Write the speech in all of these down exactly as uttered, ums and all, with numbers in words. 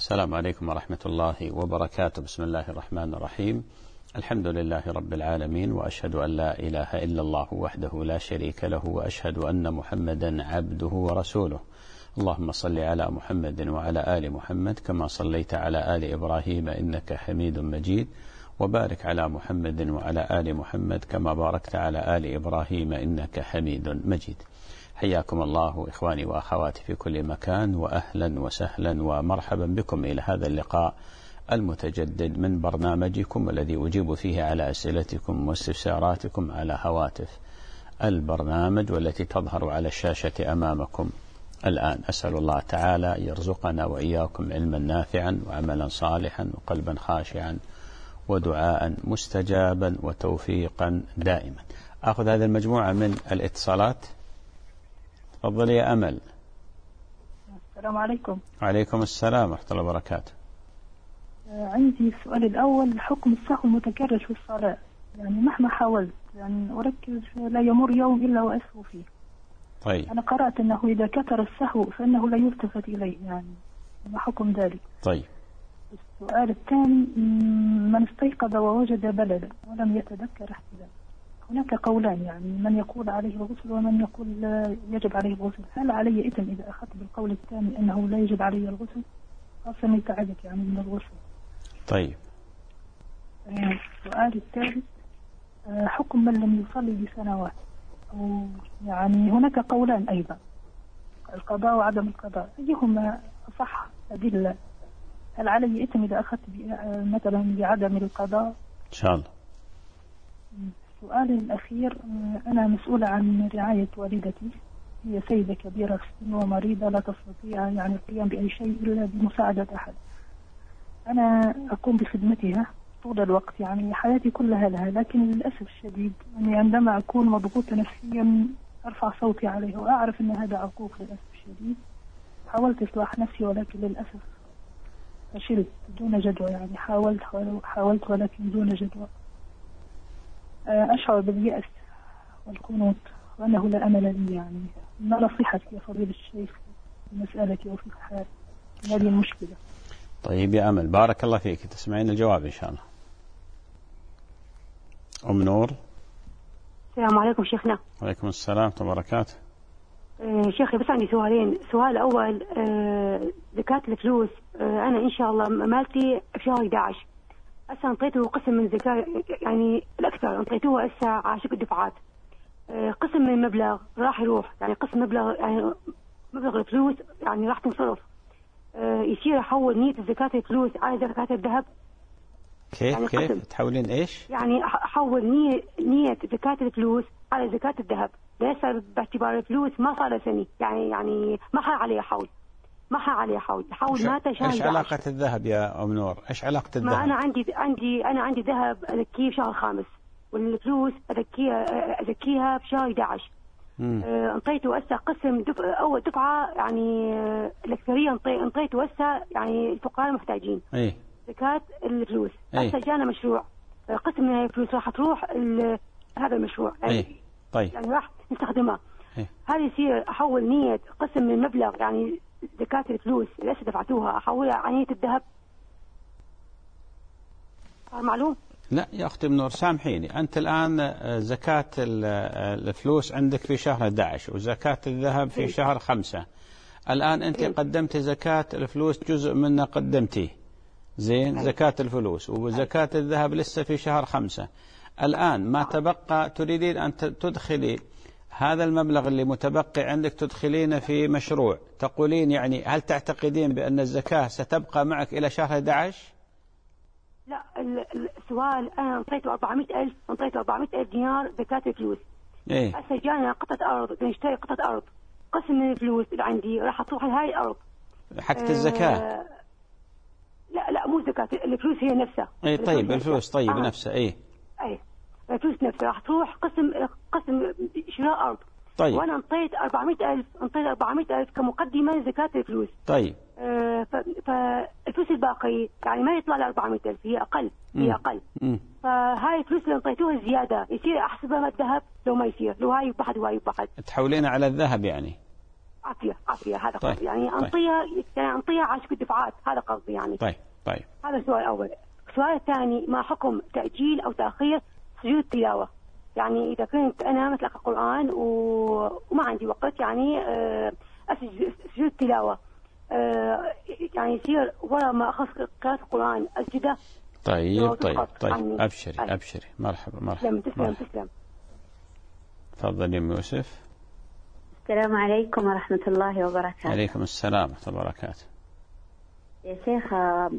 السلام عليكم ورحمة الله وبركاته. بسم الله الرحمن الرحيم. الحمد لله رب العالمين، وأشهد أن لا إله إلا الله وحده لا شريك له، وأشهد أن محمدا عبده ورسوله. اللهم صل على محمد وعلى آل محمد كما صليت على آل إبراهيم إنك حميد مجيد، وبارك على محمد وعلى آل محمد كما باركت على آل إبراهيم إنك حميد مجيد. حياكم الله إخواني وأخواتي في كل مكان، وأهلا وسهلا ومرحبا بكم إلى هذا اللقاء المتجدد من برنامجكم الذي أجيب فيه على أسئلتكم واستفساراتكم على هواتف البرنامج والتي تظهر على الشاشة أمامكم الآن. أسأل الله تعالى يرزقنا وإياكم علما نافعا وعملا صالحا وقلبا خاشعا ودعاء مستجابا وتوفيقا دائما. أخذ هذه المجموعة من الاتصالات. تفضل يا أمل. السلام عليكم. وعليكم السلام ورحمة الله وبركاته. عندي السؤال الأول، حكم السهو المتكرر في الصلاة، يعني مهما حاولت يعني أركز لا يمر يوم إلا وأسهو فيه. طيب. أنا قرأت أنه إذا كثر السهو فإنه لا يلتفت إليه، يعني ما حكم ذلك؟ طيب. السؤال الثاني، من استيقظ ووجد بلدا ولم يتذكر احتلام، هناك قولان، يعني من يقول عليه الغسل ومن يقول لا يجب عليه الغسل. هل علي إثم إذا أخذت بالقول الثاني أنه لا يجب علي الغسل، خاصة يتعبك يعني من الغسل؟ طيب. السؤال الثالث، حكم من لم يصلي بسنوات، أو يعني هناك قولان أيضا، القضاء وعدم القضاء، أيهما أصح أدلة؟ هل علي إثم إذا أخذت مثلا بعدم القضاء؟ إن شاء الله. السؤال الأخير، أنا مسؤولة عن رعاية والدتي، هي سيدة كبيرة في السن ومريضة لا تستطيع يعني القيام بأي شيء إلا بمساعدة أحد. أنا أقوم بخدمتها طول الوقت، يعني حياتي كلها لها، لكن للأسف الشديد يعني عندما أكون مضغوطة نفسيا أرفع صوتي عليها، وأعرف أن هذا عقوق للأسف الشديد. حاولت إصلاح نفسي ولكن للأسف فشلت دون جدوى، يعني حاولت حاولت ولكن دون جدوى. أشعر باليأس والقنوط وأنه لا أمل لي، يعني ما نصيحتك يا فضيلة الشيخ في مسألتي وفي حال هذه المشكلة؟ طيب يا أمل، بارك الله فيك، تسمعين الجواب إن شاء الله. أم نور. السلام عليكم شيخنا. وعليكم السلام ورحمة الله وبركاته. آه شيخي، بس عندي سؤالين. السؤال الأول، آه زكاة الفلوس، آه أنا إن شاء الله مالتي في شهر أحد عشر، هسه انطيته قسم من زكاة، يعني الأكثر انطيتوه هسه على شكل دفعات. آه قسم من المبلغ راح يروح، يعني قسم مبلغ، يعني مبلغ الفلوس يعني راح تنصرف، آه يصير أحول نية زكاة الفلوس على زكاة الذهب. كيف يعني كيف تحولين ايش؟ يعني احول نية نية زكاة الفلوس على زكاة الذهب، ليس باعتبار الفلوس ما صار سنة، يعني يعني ما حا عليه حول، ما حا عليه حول، حول ما تشاهد. ايش علاقة الذهب يا أم نور؟ ايش علاقة الذهب؟ ما انا عندي عندي انا عندي ذهب اذكيه بشهر خامس، والفلوس اذكيها اذكيها بشهر أحد عشر. آه انطيته هسه قسم دف... اول دفعة، يعني آه الاكثرية انطيته هسه يعني الفقراء المحتاجين. ايه زكاة الفلوس. أيه. هسه جانا مشروع قسم من الفلوس راح تروح هذا المشروع، يعني أيه. طيب. يعني راح نستخدمها. أيه. هذه يصير احول نية قسم من المبلغ، يعني زكاة الفلوس اللي هسه دفعتوها احولها على نية الذهب. معلوم؟ لا يا أختي ام نور، سامحيني، أنت الآن زكاة الفلوس عندك في شهر أحد عشر وزكاة الذهب في شهر خمسة. الآن أنت قدمت زكاة الفلوس، جزء منها قدمتيه، زين، زكاة الفلوس، وزكاة الذهب لسه في شهر خمسة. الآن ما تبقى تريدين أن تدخلي هذا المبلغ اللي متبقي عندك، تدخلين في مشروع، تقولين يعني هل تعتقدين بأن الزكاة ستبقى معك إلى شهر أحد عشر؟ لا، السؤال أنا انطيته أربعمائة ألف، انطيته أربعمائة ألف دينار زكاة الفلوس. إيه. هسه جانا قطعة أرض، نشتري قطعة أرض، قسم من الفلوس اللي عندي راح تروح لهاي الأرض حقت الزكاة. آه لا لا مو زكاة الفلوس، هي نفسها. اي طيب الفلوس طيب آه. نفسها. اي اي الفلوس نفسها راح تروح قسم قسم شراء أرض. طيب. وانا انطيت أربعمائة ألف، انطيت أربعمائة ألف كمقدمة زكاة الفلوس. طيب. آه فالفلوس الباقي يعني ما يطلع ل أربعمائة ألف، هي اقل، هي م. اقل. م. فهاي الفلوس اللي انطيتوها زيادة يصير احسبها الذهب لو ما يصير، لو هاي بحد وهاي بحد. تحولين على الذهب يعني؟ عافية عافية هذا طيب. قصدي يعني طيب. أنطيها يعني أنطيها عاش بالدفعات هذا قصدي يعني. طيب طيب. هذا السؤال الأول. السؤال الثاني ما حكم تأجيل أو تأخير سجود التلاوة؟ يعني إذا كنت أنا مثل القرآن و... وما عندي وقت يعني أسجد سجود التلاوة يعني يصير ورا ما أخذ قراءة القرآن أسجده. طيب طيب طيب أبشري أبشري. مرحبا مرحبا. تسلم تسلم. تفضل يا يوسف. السلام عليكم ورحمة الله وبركاته. عليكم السلام ورحمة الله وبركاته. يا شيخ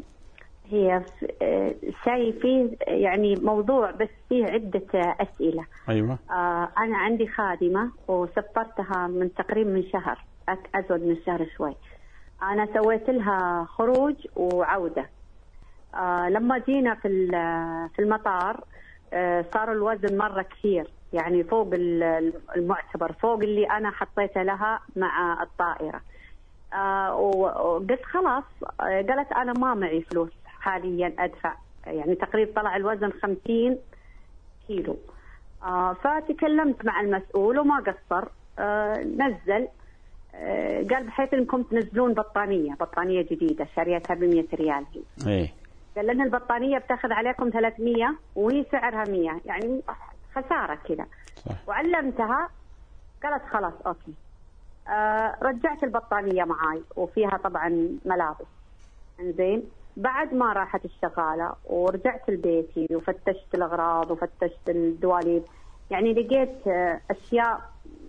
هي شيء فيه يعني موضوع بس فيه عدة أسئلة. أيوة. آه أنا عندي خادمة وسفرتها من تقريبا من شهر أزود من شهر شوي. أنا سويت لها خروج وعودة. آه لما جينا في في المطار آه صار الوزن مرة كثير يعني فوق المعتبر فوق اللي أنا حطيته لها مع الطائرة. آه وقلت خلاص آه قالت أنا ما معي فلوس حاليا أدفع يعني تقريبا طلع الوزن خمسين كيلو. آه فتكلمت مع المسؤول وما قصر آه نزل آه قال بحيث انكم تنزلون بطانية بطانية جديدة شريتها بمية ريال هي. ايه. قال لنا البطانية بتاخذ عليكم ثلاثمية وهي سعرها مية يعني خسارة كذا. وعلمتها قالت خلاص اوكي. آه رجعت البطانية معاي وفيها طبعا ملابس. انزين بعد ما راحت الشغالة ورجعت لبيتي وفتشت الأغراض وفتشت الدواليب يعني لقيت آه أشياء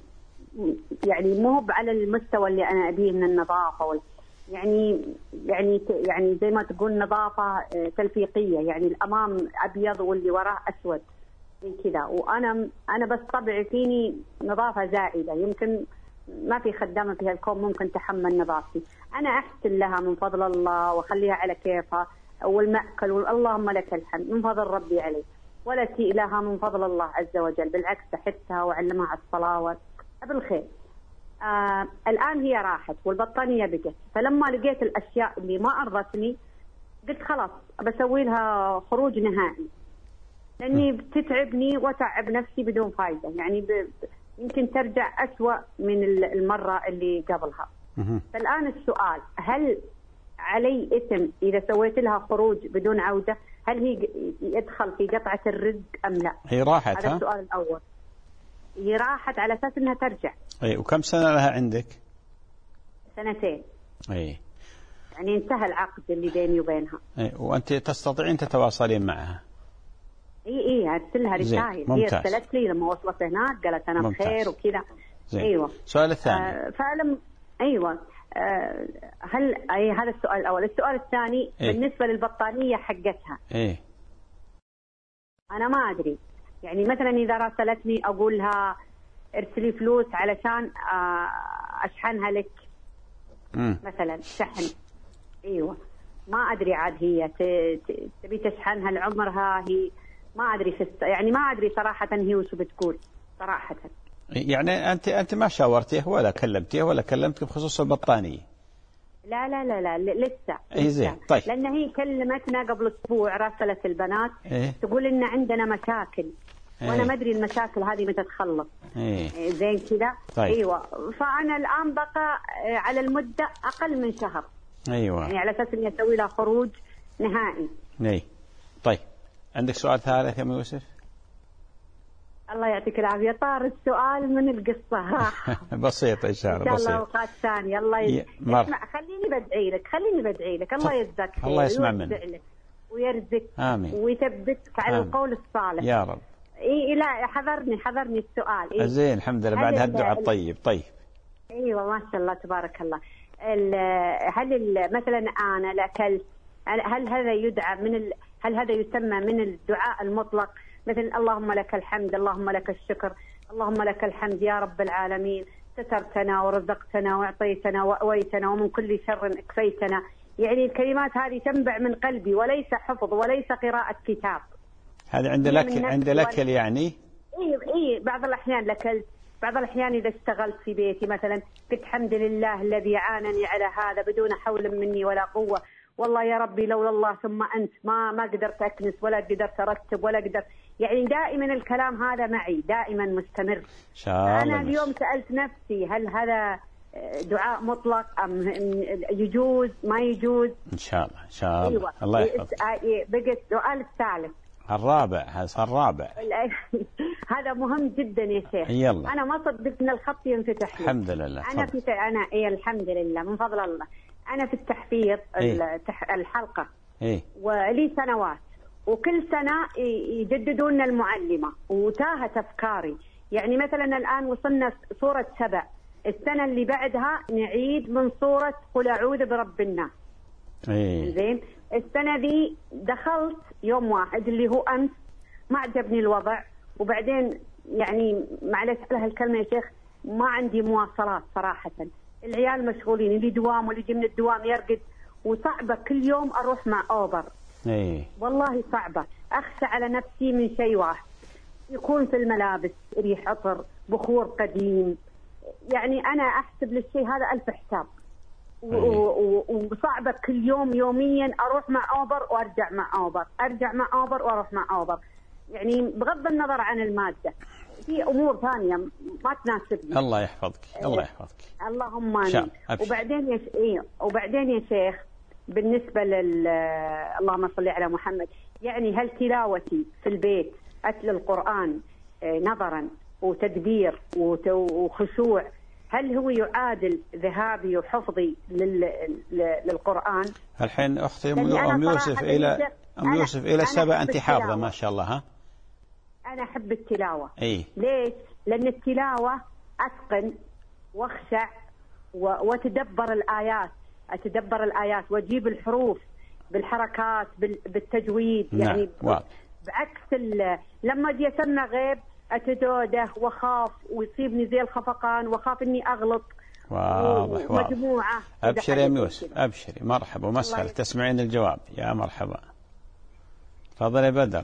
يعني مو على المستوى اللي أنا أبيه من النظافة وال... يعني يعني يعني زي ما تقول نظافة تلفيقية يعني الأمام أبيض واللي وراه أسود زي كذا. وأنا أنا بس طبعي فيني نظافة زائدة يمكن ما في خدامة في هالكون ممكن تحمل نظافتي. أنا أحسن لها من فضل الله وأخليها على كيفها والمأكل واللهم لك الحمد من فضل ربي علي ولا تي لها من فضل الله عز وجل بالعكس أحثها وعلمها على الصلاة بالخير. آه الآن هي راحت والبطانية بقت. فلما لقيت الأشياء اللي ما أرضتني قلت خلاص بسوي لها خروج نهائي لأني بتتعبني وتعب نفسي بدون فايدة يعني ب... يمكن ترجع أسوأ من المرة اللي قبلها. فالآن السؤال هل علي إثم إذا سويت لها خروج بدون عودة؟ هل هي يدخل في قطعة الرزق أم لا؟ هي راحت. هذا السؤال الأول. هي راحت على أساس أنها ترجع. أي وكم سنة لها عندك؟ سنتين. أي يعني انتهى العقد اللي بيني وبينها. أي وأنت تستطيعين تتواصلين معها؟ اي اي ارسل لها رسائل. هي ارسلت لي لما وصلت هناك قالت انا بخير وكذا. ايوه. السؤال الثاني. آه فلم ايوه آه هل اي هذا السؤال الاول. السؤال الثاني إيه؟ بالنسبه للبطانيه حقتها. ايه. انا ما ادري يعني مثلا اذا راسلتني اقول لها ارسلي فلوس علشان آه اشحنها لك. مم. مثلا شحن. ايوه ما ادري عاد هي تبي تشحنها لعمرها هي ما أدري في الس... يعني ما أدري صراحة هي وش بتقول صراحة. يعني أنت أنت ما شاورتيه ولا كلمتيه ولا كلمتك بخصوص البطانية؟ لا لا لا لا لسه. إيه زين. طيب. لأن هي كلمتنا قبل أسبوع راسلت البنات. إيه؟ تقول إن عندنا مشاكل. إيه؟ وأنا ما أدري المشاكل هذه متى تخلص. إيه؟ زين كذا. طيب. أيوة فأنا الآن بقى على المدة أقل من شهر. أيوة. يعني على أساس إني أسوي لها خروج نهائي. إيه. طيب عندك سؤال ثالث يا يوسف؟ الله يعطيك العافية طار السؤال من القصة. بسيط إن شاء الله. إن شاء الله أوقات ثانية. الله يز... مر... اسمع خليني بدعي لك خليني بدعي لك الله يجزاك خير. الله يسمع منك ويرزقك. آمين. ويثبتك على آمين. القول الصالح يا رب. إيه لا حذرني حذرني السؤال. إيه؟ زين الحمد لله بعد هالدعاء الطيب. طيب. أيوة ما شاء الله تبارك الله. هل مثلا أنا لأكلت هل هذا يدعى من ال... هل هذا يسمى من الدعاء المطلق مثل اللهم لك الحمد اللهم لك الشكر اللهم لك الحمد يا رب العالمين سترتنا ورزقتنا وأعطيتنا وأويتنا ومن كل شر اكفيتنا يعني الكلمات هذه تنبع من قلبي وليس حفظ وليس قراءة كتاب. هذا عند لك عند لكل يعني. إيه إيه بعض الأحيان لكلت بعض الأحيان إذا اشتغلت في بيتي مثلا قلت الحمد لله الذي عانني على هذا بدون حول مني ولا قوة والله يا ربي لولا الله ثم أنت ما ما قدرت أكنس ولا قدرت أرتب ولا قدرت يعني دائما الكلام هذا معي دائما مستمر. أنا اليوم سألت نفسي هل هذا دعاء مطلق أم يجوز ما يجوز؟ إن شاء الله إن شاء الله. أيوة. الله يحفظك. بقى السؤال الثالث الرابع هذا الرابع هذا مهم جدا يا شيخ. يلا. أنا ما صدقت إن الخط ينفتح لي. الحمد لله. أنا فضل. في أنا إيه الحمد لله من فضل الله. أنا في التحفيظ إيه؟ الحلقة إيه؟ ولي سنوات، وكل سنة يجددون المعلمة وتاهت أفكاري. يعني مثلا الآن وصلنا سورة سبع، السنة اللي بعدها نعيد من سورة قل أعوذ برب الناس. إيه؟ زين. السنة دي دخلت يوم واحد اللي هو أمس، ما عجبني الوضع، وبعدين يعني معلش على هالكلمة يا شيخ ما عندي مواصلات صراحة، العيال مشغولين، اللي دوام واللي يجي من الدوام يرقد، وصعبة كل يوم أروح مع أوبر. إيه؟ والله صعبة، أخشى على نفسي من شيء واحد، يكون في الملابس ريح عطر، بخور قديم، يعني أنا أحسب للشيء هذا ألف حساب. وصعبة كل يوم يوميا أروح مع أوبر وأرجع مع أوبر، أرجع مع أوبر وأروح مع أوبر، يعني بغض النظر عن المادة في أمور ثانية ما تناسبني. الله يحفظك. الله يحفظك. اللهم آمين. وبعدين يا إيه وبعدين يا شيخ بالنسبة لل اللهم صل على محمد، يعني هل تلاوتي في البيت أتل القرآن نظرا وتدبير وخشوع هل هو يعادل ذهابي وحفظي للقرآن؟ الحين أختي أم يوسف إلى أم يوسف إلى سبع أنت حافظة ما شاء الله. ها؟ أنا أحب التلاوة. إيه؟ ليش؟ لأن التلاوة أتقن واخشع وتدبر الآيات، أتدبر الآيات وأجيب الحروف بالحركات بالتجويد. نعم. يعني واضح. بعكس لما أجي أسمع غيب أتدوده وخاف ويصيبني زي الخفقان وخاف إني أغلط. واضح واضح. مجموعة. أبشري يا يوسف أبشري. مرحبا ومسهلا. تسمعين الجواب؟ يا مرحبا. تفضل يا بدر.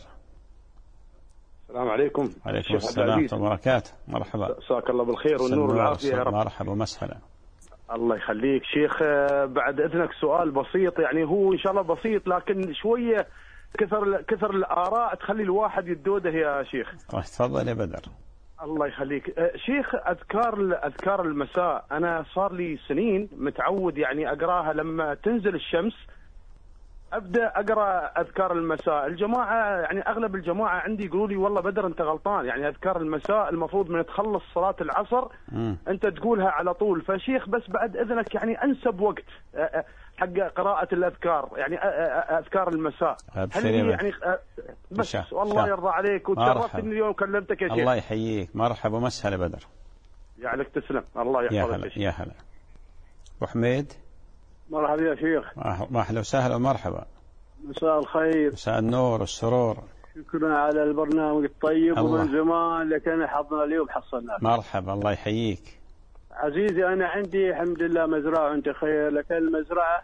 السلام عليكم. وعليكم السلام ورحمة الله وبركاته. مرحبا. مساك الله بالخير والنور والعافية يا رب. مرحبا ومسهلا. الله يخليك شيخ. بعد إذنك سؤال بسيط، يعني هو إن شاء الله بسيط لكن شوية كثر كثر الآراء تخلي الواحد يدوده يا شيخ. تفضل يا بدر. الله يخليك شيخ. أذكار أذكار المساء أنا صار لي سنين متعود يعني أقراها لما تنزل الشمس، أبدأ أقرأ أذكار المساء. الجماعة يعني أغلب الجماعة عندي يقولوا لي والله بدر أنت غلطان، يعني أذكار المساء المفروض من تخلص صلاة العصر م. أنت تقولها على طول. فشيخ بس بعد إذنك يعني أنسب وقت حق قراءة الأذكار، يعني أذكار المساء هل يعني بس شاء. والله شاء. يرضى عليك وتشرفت إني اليوم كلمتك يا شيخ. الله يحييك. مرحبا ومسهلا بدر. يعلك تسلم. الله يحفظك. يا هلا. أبو حميد. مرحبا يا شيخ. أهلا وسهلا ومرحبا. مساء الخير. مساء النور والسرور. شكرا على البرنامج الطيب الله. ومن زمان لكن حظنا اليوم حصلنا. مرحبا. الله يحييك عزيزي. أنا عندي الحمد لله مزرعة وأنت خير، لكن المزرعة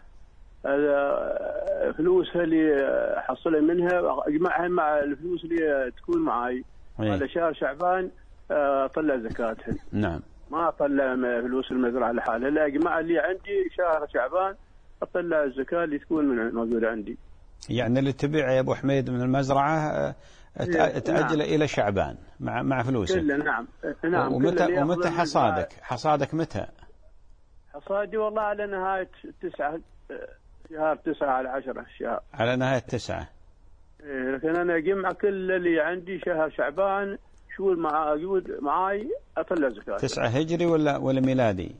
فلوسها اللي حصلها منها أجمعها مع الفلوس اللي تكون معي على شهر شعبان أطلع زكاتها. نعم. ما أطلع فلوس المزرعة لحالها، لا أجمع اللي عندي شهر شعبان أطلع الزكاة اللي تكون من موجودة عندي. يعني اللي تبيع يا أبو حميد من المزرعة تأجل نعم. إلى شعبان مع مع فلوسك. نعم نعم. ومتى ومتى حصادك؟ حصادك متى؟ حصادي والله على نهاية تسعة شهر تسعة على عشرة شهر. على نهاية تسعة. إيه لكن أنا أجمع كل اللي عندي شهر شعبان شو المعاقود معاي أطلع زكاة. تسعة هجري ولا ولا ميلادي؟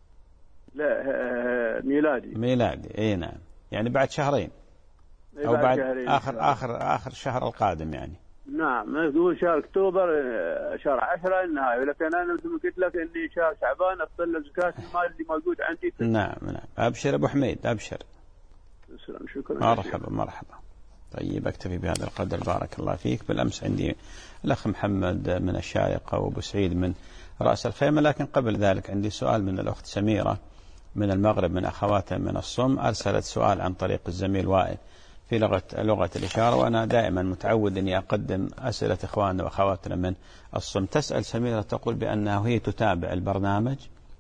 لا ميلادي. ميلادي اي نعم. يعني بعد شهرين أو بعد, بعد آخر آخر آخر الشهر القادم يعني. نعم نقول شهر أكتوبر شهر عشرة النهاية، لكن أنا مثل ما قلت لك إني شهر شعبان أطلع زكاة المال اللي موجود عندي. نعم نعم. أبشر أبو حميد أبشر. السلام. شكرا. مرحبا مرحبا. طيب أكتفي بهذا القدر. بارك الله فيك. بالأمس عندي الأخ محمد من الشارقة وأبو سعيد من رأس الخيمة، لكن قبل ذلك عندي سؤال من الأخت سميرة من المغرب من أخواتها من الصم. أرسلت سؤال عن طريق الزميل وائل في لغة لغة الإشارة، وأنا دائما متعود أني أقدم أسئلة إخواننا وأخواتنا من الصم. تسأل سميرة تقول بأنها هي تتابع البرنامج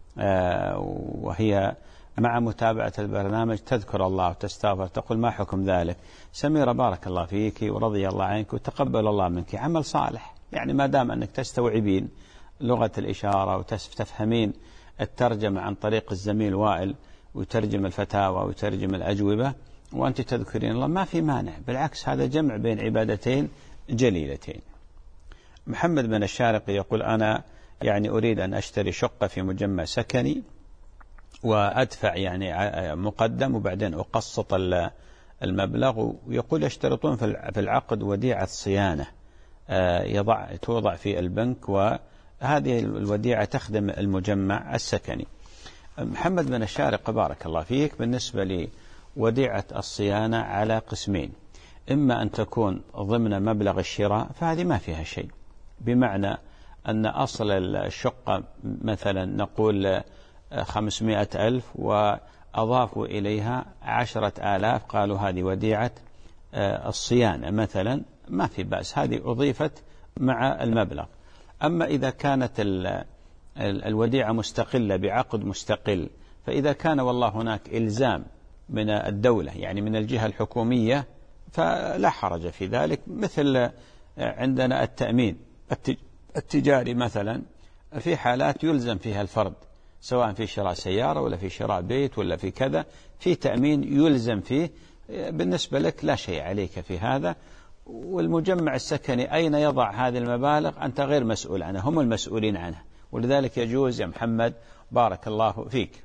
وهي مع متابعة البرنامج تذكر الله وتستغفر، تقول ما حكم ذلك؟ سميرة بارك الله فيك ورضي الله عنك وتقبل الله منك، عمل صالح، يعني ما دام أنك تستوعبين لغة الإشارة وتفهمين الترجمة عن طريق الزميل وائل ويترجم الفتاوى ويترجم الأجوبة وأنت تذكرين الله، ما في مانع، بالعكس هذا جمع بين عبادتين جليلتين. محمد بن الشارقي يقول أنا يعني أريد أن أشتري شقة في مجمع سكني وأدفع يعني مقدم وبعدين أقسط المبلغ، ويقول يشترطون في العقد وديعة صيانة يضع توضع في البنك، وهذه الوديعة تخدم المجمع السكني. محمد بن الشارقي بارك الله فيك، بالنسبة لوديعة الصيانة على قسمين، إما أن تكون ضمن مبلغ الشراء فهذه ما فيها شيء، بمعنى أن أصل الشقة مثلا نقول خمسمائة ألف وأضافوا إليها عشرة آلاف، قالوا هذه وديعة الصيانة مثلا، ما في بأس، هذه أضيفت مع المبلغ. أما إذا كانت الوديعة مستقلة بعقد مستقل، فإذا كان والله هناك إلزام من الدولة يعني من الجهة الحكومية فلا حرج في ذلك، مثل عندنا التأمين التجاري مثلا، في حالات يلزم فيها الفرد سواء في شراء سيارة ولا في شراء بيت ولا في كذا، في تأمين يلزم فيه، بالنسبة لك لا شيء عليك في هذا. والمجمع السكني أين يضع هذه المبالغ أنت غير مسؤول عنها، هم المسؤولين عنها، ولذلك يجوز يا محمد بارك الله فيك.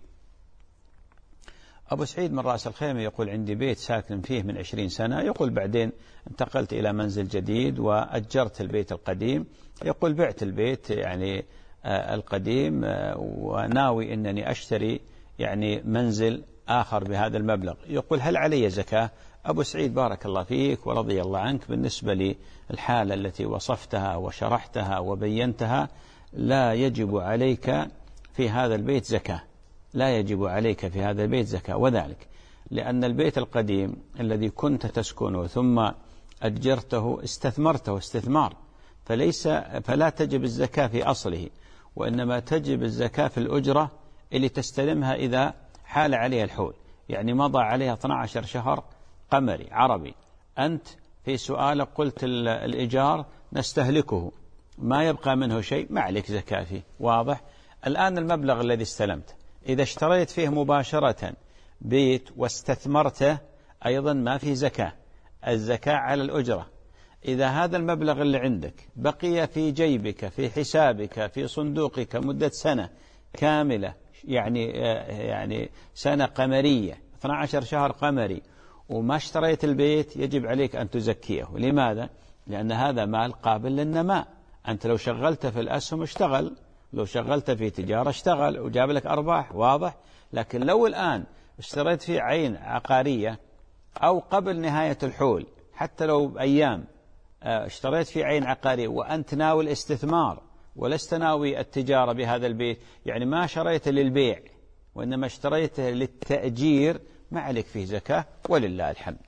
أبو سعيد من رأس الخيمة يقول عندي بيت ساكن فيه من عشرين سنة، يقول بعدين انتقلت إلى منزل جديد وأجرت البيت القديم، يقول بعت البيت يعني القديم وناوي أنني أشتري يعني منزل آخر بهذا المبلغ، يقول هل علي زكاة؟ أبو سعيد بارك الله فيك ورضي الله عنك، بالنسبة للحالة التي وصفتها وشرحتها وبينتها لا يجب عليك في هذا البيت زكاة، لا يجب عليك في هذا البيت زكاة، وذلك لأن البيت القديم الذي كنت تسكنه ثم أجرته استثمرته استثمار، فليس فلا تجب الزكاة في أصله، وإنما تجب الزكاة في الأجرة اللي تستلمها إذا حال عليها الحول، يعني مضى عليها اثني عشر شهر قمري عربي، أنت في سؤالك قلت الإيجار نستهلكه ما يبقى منه شيء، ما عليك زكاة فيه، واضح؟ الآن المبلغ الذي استلمته إذا اشتريت فيه مباشرة بيت واستثمرته أيضا ما فيه زكاة، الزكاة على الأجرة. إذا هذا المبلغ اللي عندك بقي في جيبك في حسابك في صندوقك مدة سنة كاملة، يعني يعني سنة قمرية اثني عشر شهر قمري، وما اشتريت البيت، يجب عليك أن تزكيه. لماذا؟ لأن هذا مال قابل للنماء، أنت لو شغلت في الأسهم اشتغل، لو شغلت في تجارة اشتغل وجاب لك أرباح، واضح؟ لكن لو الآن اشتريت في عين عقارية أو قبل نهاية الحول حتى لو بأيام اشتريت في عين عقارية وأنت ناوي الاستثمار ولست ناوي التجارة بهذا البيت، يعني ما شريت للبيع وإنما اشتريته للتأجير، ما عليك فيه زكاة ولله الحمد.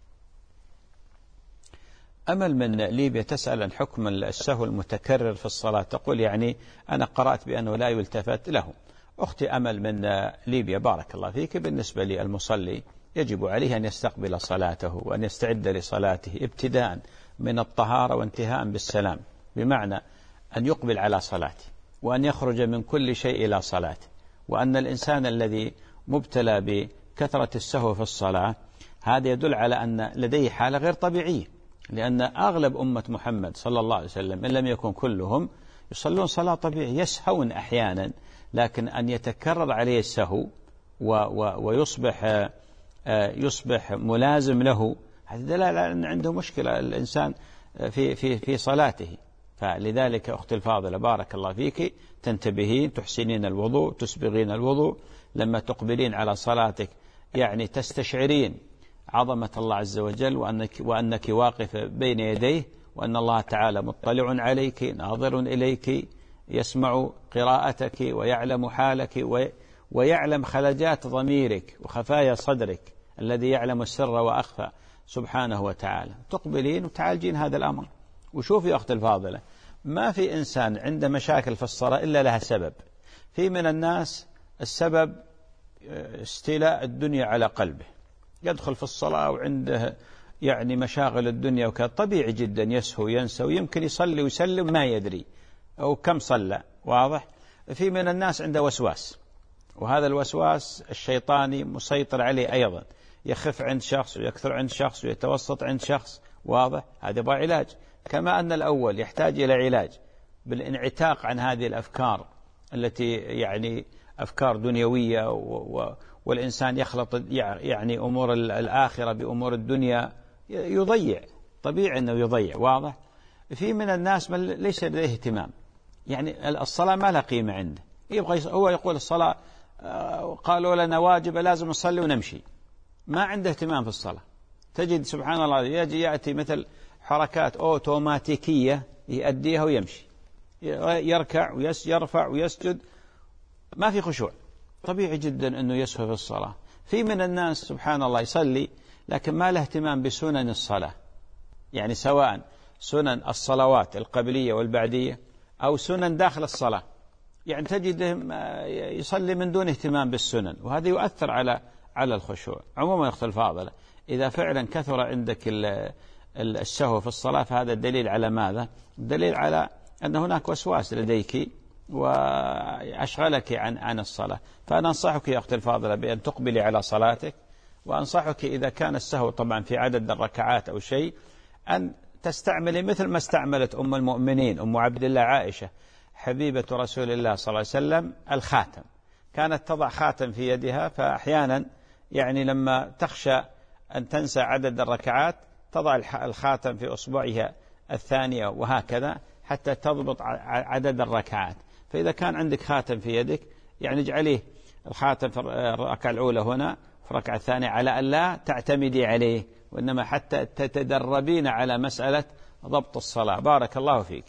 أمل من ليبيا تسأل عن حكم السهو المتكرر في الصلاة، تقول يعني أنا قرأت بأنه لا يلتفت له. أختي أمل من ليبيا بارك الله فيك، بالنسبة للمصلي يجب عليه أن يستقبل صلاته وأن يستعد لصلاته ابتداء من الطهارة وانتهاء بالسلام، بمعنى أن يقبل على صلاته وأن يخرج من كل شيء إلى صلاته، وأن الإنسان الذي مبتلى بكثرة السهو في الصلاة هذا يدل على أن لديه حالة غير طبيعية، لأن أغلب أمة محمد صلى الله عليه وسلم إن لم يكن كلهم يصلون صلاة طبيعية، يسهون أحيانا، لكن أن يتكرر عليه السهو ويصبح يصبح ملازم له، هذا دلالة على أن عنده مشكلة الإنسان في في في صلاته. فلذلك أختي الفاضلة بارك الله فيك تنتبهين، تحسنين الوضوء، تسبغين الوضوء، لما تقبلين على صلاتك يعني تستشعرين عظمة الله عز وجل، وأنك, وأنك واقف بين يديه، وأن الله تعالى مطلع عليك ناظر إليك، يسمع قراءتك ويعلم حالك ويعلم خلجات ضميرك وخفايا صدرك الذي يعلم السر وأخفى سبحانه وتعالى. تقبلين وتعالجين هذا الأمر. وشوفي يا أخت الفاضلة، ما في إنسان عنده مشاكل في الصلاة إلا لها سبب. في من الناس السبب استيلاء الدنيا على قلبه، يدخل في الصلاة وعنده يعني مشاغل الدنيا وكذا، طبيعي جدا يسهو ينسى، ويمكن يصلي ويسلم ما يدري أو كم صلى، واضح؟ في من الناس عنده وسواس، وهذا الوسواس الشيطاني مسيطر عليه أيضا، يخف عند شخص ويكثر عند شخص ويتوسط عند شخص. واضح؟ هذا يبغى علاج، كما أن الأول يحتاج إلى علاج بالانعتاق عن هذه الأفكار التي يعني أفكار دنيوية، والإنسان يخلط يعني أمور الآخرة بأمور الدنيا، يضيع، طبيعي أنه يضيع. واضح؟ في من الناس من ليس لديه اهتمام، يعني الصلاة ما لها قيمة عنده، يبغى هو يقول الصلاة قالوا لنا واجب لازم نصلي ونمشي، ما عنده اهتمام في الصلاة. تجد سبحان الله يجي يأتي مثل حركات أوتوماتيكية يؤديها ويمشي، يركع ويرفع ويسجد، ما في خشوع. طبيعي جدا أنه يسهو في الصلاة. في من الناس سبحان الله يصلي لكن ما له اهتمام بسنن الصلاة، يعني سواء سنن الصلوات القبلية والبعدية أو سنن داخل الصلاة، يعني تجدهم يصلي من دون اهتمام بالسنن، وهذا يؤثر على على الخشوع. عموما أخت الفاضلة، إذا فعلا كثر عندك السهو في الصلاة فهذا دليل على ماذا؟ دليل على أن هناك وسواس لديك وأشغلك عن عن الصلاة. فأنا أنصحك يا أخت الفاضلة بأن تقبلي على صلاتك، وأنصحك إذا كان السهو طبعا في عدد الركعات أو شيء أن تستعملي مثل ما استعملت أم المؤمنين أم عبد الله عائشة حبيبة رسول الله صلى الله عليه وسلم الخاتم، كانت تضع خاتم في يدها، فأحيانا يعني لما تخشى أن تنسى عدد الركعات تضع الخاتم في أصبعها الثانية وهكذا حتى تضبط عدد الركعات. فإذا كان عندك خاتم في يدك يعني اجعليه الخاتم في الركعة الأولى هنا، في الركعة الثانية، على أن لا تعتمدي عليه، وإنما حتى تتدربين على مسألة ضبط الصلاة. بارك الله فيك.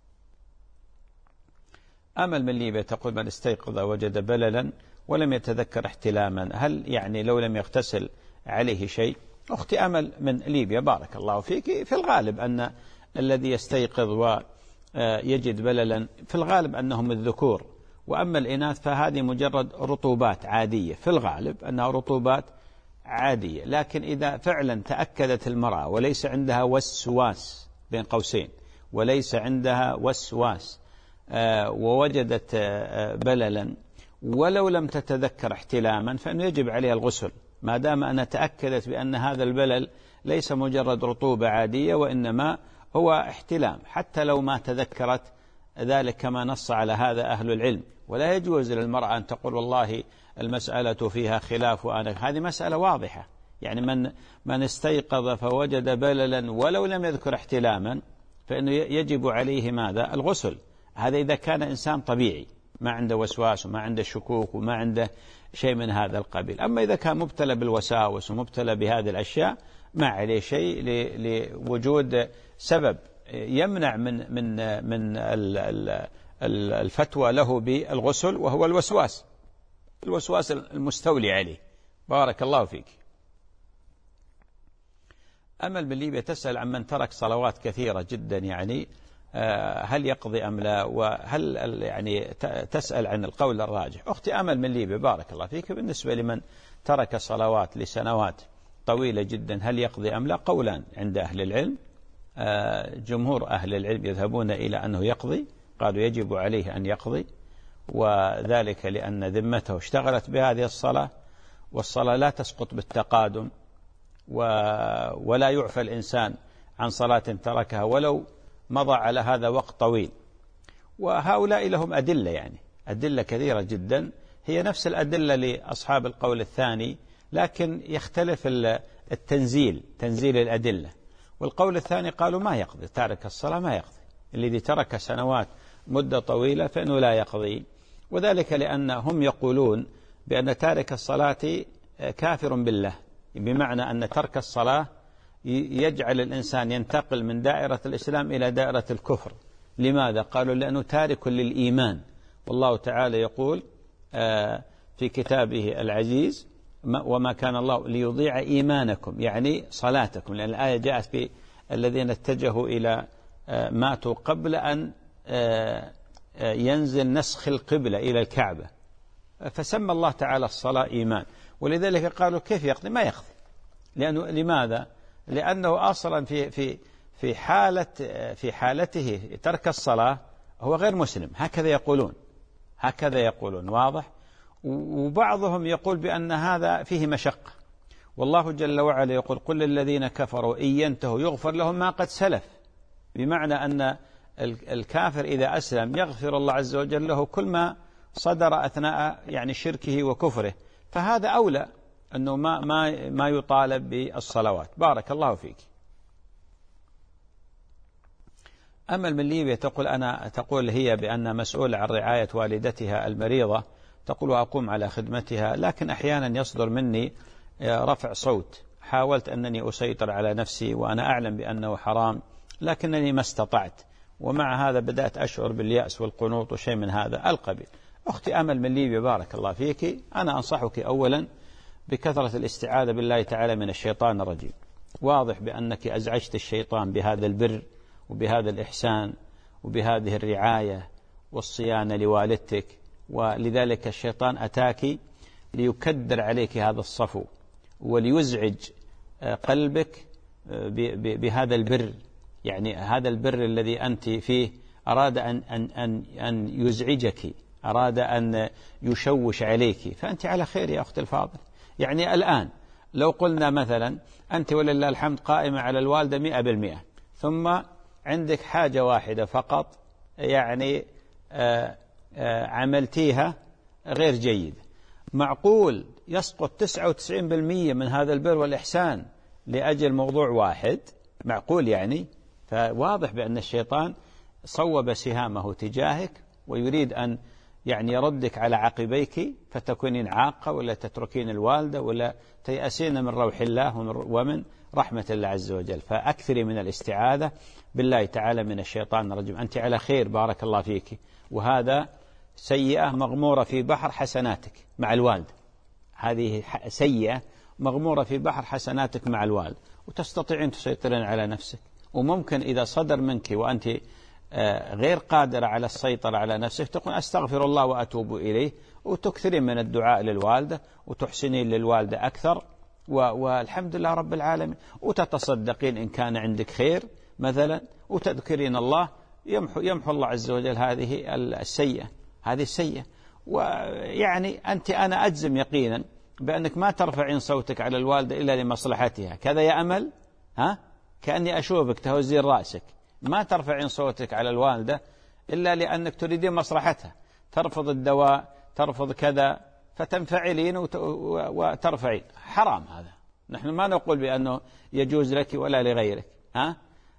أمل من ليبيا تقول: من استيقظ وجد بللا ولم يتذكر احتلاما، هل يعني لو لم يغتسل عليه شيء؟ أختي أمل من ليبيا بارك الله فيك، في الغالب أن الذي يستيقظ ويجد بللا في الغالب أنهم الذكور، وأما الإناث فهذه مجرد رطوبات عادية، في الغالب أنها رطوبات عادية. لكن إذا فعلا تأكدت المرأة وليس عندها وسواس بين قوسين وليس عندها وسواس ووجدت بللا ولو لم تتذكر احتلاما فإنه يجب عليها الغسل، ما دام أنها تأكدت بأن هذا البلل ليس مجرد رطوبة عادية وإنما هو احتلام، حتى لو ما تذكرت ذلك كما نص على هذا أهل العلم. ولا يجوز للمرأة أن تقول والله المسألة فيها خلاف وأنا، هذه مسألة واضحة. يعني من من استيقظ فوجد بللا ولو لم يذكر احتلاما فإنه يجب عليه ماذا؟ الغسل. هذا إذا كان إنسان طبيعي ما عنده وسواس وما عنده شكوك وما عنده شيء من هذا القبيل. أما إذا كان مبتلى بالوساوس ومبتلى بهذه الأشياء ما عليه شيء لوجود سبب يمنع من من من الفتوى له بالغسل، وهو الوسواس الوسواس المستولي عليه. بارك الله فيك. أمل من ليبيا تسأل عن من ترك صلوات كثيرة جدا، يعني هل يقضي أم لا، وهل يعني تسأل عن القول الراجح. أختي أمل من ليبيا بارك الله فيك، بالنسبة لمن ترك صلوات لسنوات طويلة جدا هل يقضي أم لا؟ قولان عند أهل العلم. جمهور أهل العلم يذهبون إلى أنه يقضي، قالوا يجب عليه أن يقضي، وذلك لأن ذمته اشتغلت بهذه الصلاة، والصلاة لا تسقط بالتقادم، ولا يعفى الإنسان عن صلاة تركها ولو مضى على هذا وقت طويل. وهؤلاء لهم أدلة، يعني أدلة كثيرة جدا هي نفس الأدلة لأصحاب القول الثاني، لكن يختلف التنزيل، تنزيل الأدلة. والقول الثاني قالوا ما يقضي، تارك الصلاة ما يقضي، الذي ترك سنوات مدة طويلة فإنه لا يقضي، وذلك لأنهم يقولون بأن تارك الصلاة كافر بالله، بمعنى أن ترك الصلاة يجعل الإنسان ينتقل من دائرة الإسلام إلى دائرة الكفر. لماذا؟ قالوا لأنه تارك للإيمان، والله تعالى يقول في كتابه العزيز: وما كان الله ليضيع إيمانكم، يعني صلاتكم، لأن الآية جاءت في الذين اتجهوا إلى ماتوا قبل أن ينزل نسخ القبلة إلى الكعبة، فسمى الله تعالى الصلاة إيمان، ولذلك قالوا كيف يقضي؟ ما يقضي. لأنه لماذا؟ لأنه أصلا في في في حالة في حالته ترك الصلاة هو غير مسلم، هكذا يقولون هكذا يقولون واضح. وبعضهم يقول بأن هذا فيه مشقة، والله جل وعلا يقول قل للذين كفروا إن ينتهوا يغفر لهم ما قد سلف، بمعنى أن الكافر إذا أسلم يغفر الله عز وجل له كل ما صدر أثناء يعني شركه وكفره، فهذا أولى أنه ما ما ما يطالب بالصلوات. بارك الله فيك. أمل من ليبيا تقول أنا تقول هي بأن مسؤولة عن رعاية والدتها المريضة، تقول وأقوم على خدمتها، لكن أحيانا يصدر مني رفع صوت، حاولت أنني أسيطر على نفسي وأنا أعلم بأنه حرام لكنني ما استطعت، ومع هذا بدأت أشعر باليأس والقنوط وشيء من هذا القبيل. أختي أمل من ليبيا بارك الله فيك، أنا أنصحك أولا بكثرة الاستعاذة بالله تعالى من الشيطان الرجيم. واضح بأنك أزعجت الشيطان بهذا البر وبهذا الإحسان وبهذه الرعاية والصيانة لوالدتك، ولذلك الشيطان أتاك ليكدر عليك هذا الصفو وليزعج قلبك بهذا البر، يعني هذا البر الذي أنت فيه أراد أن, أن, أن, أن يزعجك، أراد أن يشوش عليك، فأنت على خير يا أخت الفاضل. يعني الآن لو قلنا مثلا أنت ولله الحمد قائمة على الوالدة مئة بالمئة، ثم عندك حاجة واحدة فقط يعني آآ آآ عملتيها غير جيد، معقول يسقط تسعة وتسعين بالمئة من هذا البر والإحسان لأجل موضوع واحد؟ معقول يعني؟ فواضح بأن الشيطان صوب سهامه تجاهك ويريد أن يعني يردك على عقبيك فتكونين عاقة ولا تتركين الوالدة ولا تيأسين من روح الله ومن رحمة الله عز وجل. فأكثري من الاستعاذة بالله تعالى من الشيطان الرجيم. أنت على خير بارك الله فيك، وهذا سيئة مغمورة في بحر حسناتك مع الوالد، هذه سيئة مغمورة في بحر حسناتك مع الوالد، وتستطيعين تسيطرين على نفسك. وممكن إذا صدر منك وأنت غير قادرة على السيطرة على نفسك تقول أستغفر الله وأتوب إليه، وتكثرين من الدعاء للوالدة وتحسنين للوالدة أكثر، والحمد لله رب العالمين، وتتصدقين إن كان عندك خير مثلا، وتذكرين الله يمحو, يمحو الله عز وجل هذه السيئة هذه السيئة. ويعني أنت أنا أجزم يقينا بأنك ما ترفعين صوتك على الوالدة إلا لمصلحتها، كذا يا أمل؟ ها؟ كأني أشوفك تهزين رأسك، ما ترفعين صوتك على الوالدة إلا لأنك تريدين مصلحتها، ترفض الدواء ترفض كذا فتنفعلين وترفعين. حرام هذا، نحن ما نقول بأنه يجوز لك ولا لغيرك، ها؟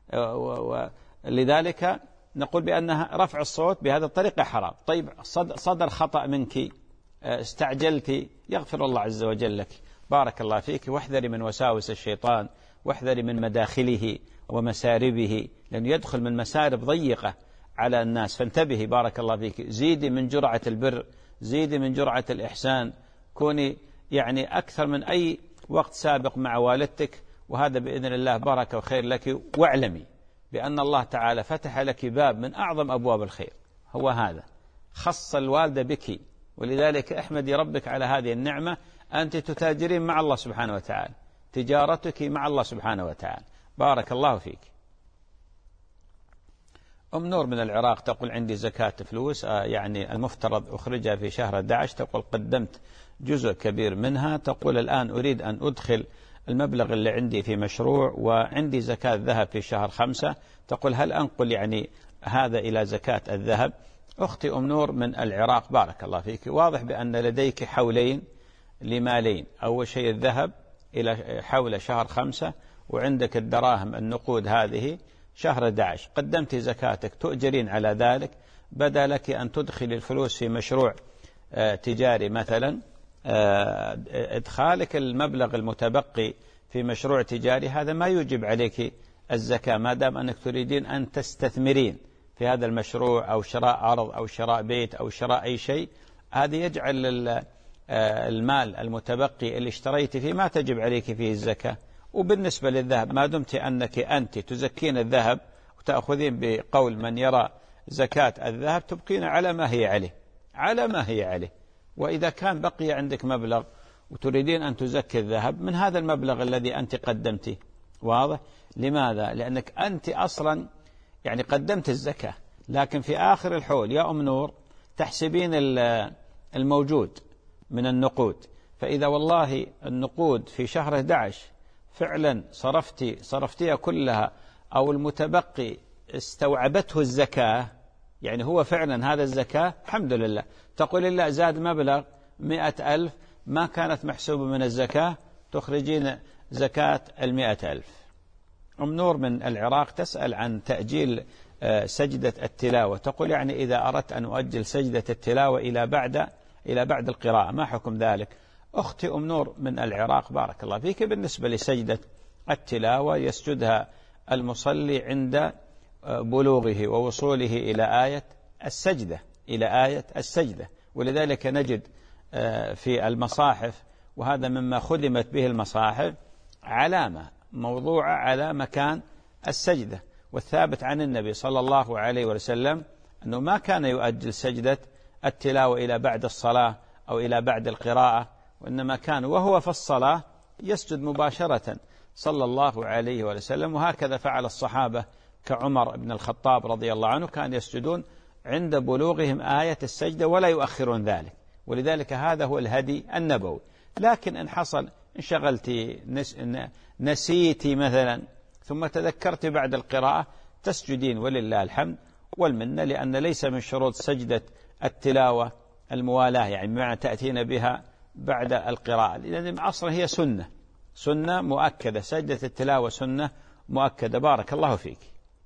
لذلك نقول بأنها رفع الصوت بهذه الطريقة حرام. طيب صدر خطأ منك استعجلت، يغفر الله عز وجل لك، بارك الله فيك. واحذري من وساوس الشيطان، واحذري من مداخله ومساربه، لأنه يدخل من مسارب ضيقة على الناس، فانتبهي بارك الله فيك. زيدي من جرعة البر، زيدي من جرعة الإحسان، كوني يعني أكثر من أي وقت سابق مع والدتك، وهذا بإذن الله بركة وخير لك. واعلمي بأن الله تعالى فتح لك باب من أعظم أبواب الخير، هو هذا، خص الوالدة بك، ولذلك احمدي ربك على هذه النعمة. أنت تتاجرين مع الله سبحانه وتعالى، تجارتك مع الله سبحانه وتعالى، بارك الله فيك. أم نور من العراق تقول عندي زكاة فلوس يعني المفترض أخرجها في شهر أحد عشر، تقول قدمت جزء كبير منها، تقول الآن أريد أن أدخل المبلغ اللي عندي في مشروع، وعندي زكاة ذهب في شهر خمسة، تقول هل أنقل يعني هذا إلى زكاة الذهب؟ أختي أم نور من العراق بارك الله فيك، واضح بأن لديك حولين لمالين، أول شيء الذهب إلى حول شهر خمسة، وعندك الدراهم النقود هذه شهر أحد عشر، قدمت زكاتك تؤجرين على ذلك. بدا لك أن تدخل الفلوس في مشروع تجاري مثلا، إدخالك المبلغ المتبقي في مشروع تجاري هذا ما يوجب عليك الزكاة، ما دام أنك تريدين أن تستثمرين في هذا المشروع أو شراء أرض أو شراء بيت أو شراء أي شيء، هذا يجعل المال المتبقي اللي اشتريت فيه ما تجب عليك فيه الزكاة. وبالنسبة للذهب ما دمت أنك أنت تزكين الذهب وتأخذين بقول من يرى زكاة الذهب تبقين على ما هي عليه على ما هي عليه. وإذا كان بقي عندك مبلغ وتريدين أن تزكي الذهب من هذا المبلغ الذي أنت قدمته، واضح؟ لماذا؟ لأنك أنت أصلا يعني قدمت الزكاة، لكن في آخر الحول يا أم نور تحسبين الموجود، من النقود. فإذا والله النقود في شهر أحد عشر فعلا صرفتي صرفتيها كلها أو المتبقي استوعبته الزكاة، يعني هو فعلا هذا الزكاة، الحمد لله. تقول الله زاد مبلغ مئة ألف ما كانت محسوبة من الزكاة، تخرجين زكاة المئة ألف. أم نور من العراق تسأل عن تأجيل سجدة التلاوة، تقول يعني إذا أردت أن أؤجل سجدة التلاوة إلى بعد إلى بعد القراءة ما حكم ذلك؟ أختي أم نور من العراق بارك الله فيك، بالنسبة لسجدة التلاوة يسجدها المصلي عند بلوغه ووصوله إلى آية السجدة إلى آية السجدة ولذلك نجد في المصاحف، وهذا مما خدمت به المصاحف، علامة موضوعة على مكان السجدة. والثابت عن النبي صلى الله عليه وسلم أنه ما كان يؤجل سجدة التلاوة إلى بعد الصلاة أو إلى بعد القراءة، وإنما كان وهو في الصلاة يسجد مباشرة صلى الله عليه وسلم. وهكذا فعل الصحابة كعمر بن الخطاب رضي الله عنه، كان يسجدون عند بلوغهم آية السجدة ولا يؤخرون ذلك، ولذلك هذا هو الهدي النبوي. لكن إن حصل انشغلتي نسيتي مثلا ثم تذكرت بعد القراءة تسجدين ولله الحمد والمنة، لأن ليس من شروط سجدة التلاوة الموالاة، يعني بمعنى تأتين بها بعد القراءة، لأن أصلا هي سنة سنة مؤكدة، سجدة التلاوة سنة مؤكدة. بارك الله فيك.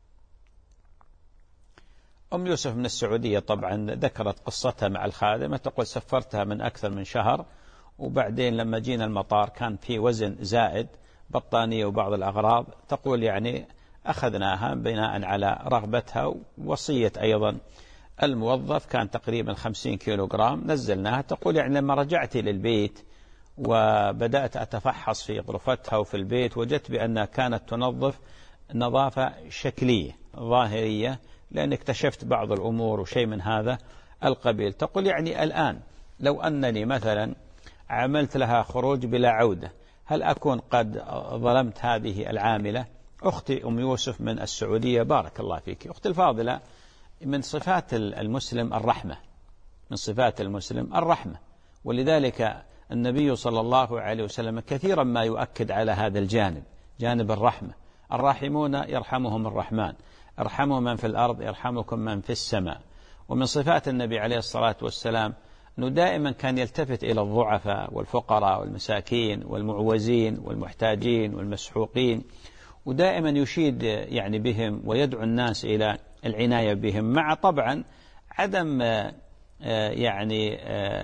أم يوسف من السعودية طبعا ذكرت قصتها مع الخادمة، تقول سفرتها من أكثر من شهر، وبعدين لما جينا المطار كان في وزن زائد، بطانية وبعض الأغراض، تقول يعني أخذناها بناء على رغبتها ووصية أيضا الموظف، كان تقريبا خمسين كيلو جرام، نزلناها. تقول يعني لما رجعت للبيت وبدأت أتفحص في غرفتها وفي البيت وجدت بأنها كانت تنظف نظافة شكلية ظاهرية، لأن اكتشفت بعض الأمور وشيء من هذا القبيل. تقول يعني الآن لو أنني مثلا عملت لها خروج بلا عودة، هل أكون قد ظلمت هذه العاملة؟ أختي أم يوسف من السعودية بارك الله فيك. أختي الفاضلة، من صفات المسلم الرحمة، من صفات المسلم الرحمة، ولذلك النبي صلى الله عليه وسلم كثيرا ما يؤكد على هذا الجانب، جانب الرحمة. الراحمون يرحمهم الرحمن، ارحموا من في الأرض يرحمكم من في السماء. ومن صفات النبي عليه الصلاة والسلام أنه دائما كان يلتفت إلى الضعفاء والفقراء والمساكين والمعوزين والمحتاجين والمسحوقين، ودائما يشيد يعني بهم ويدعو الناس إلى العناية بهم، مع طبعا عدم يعني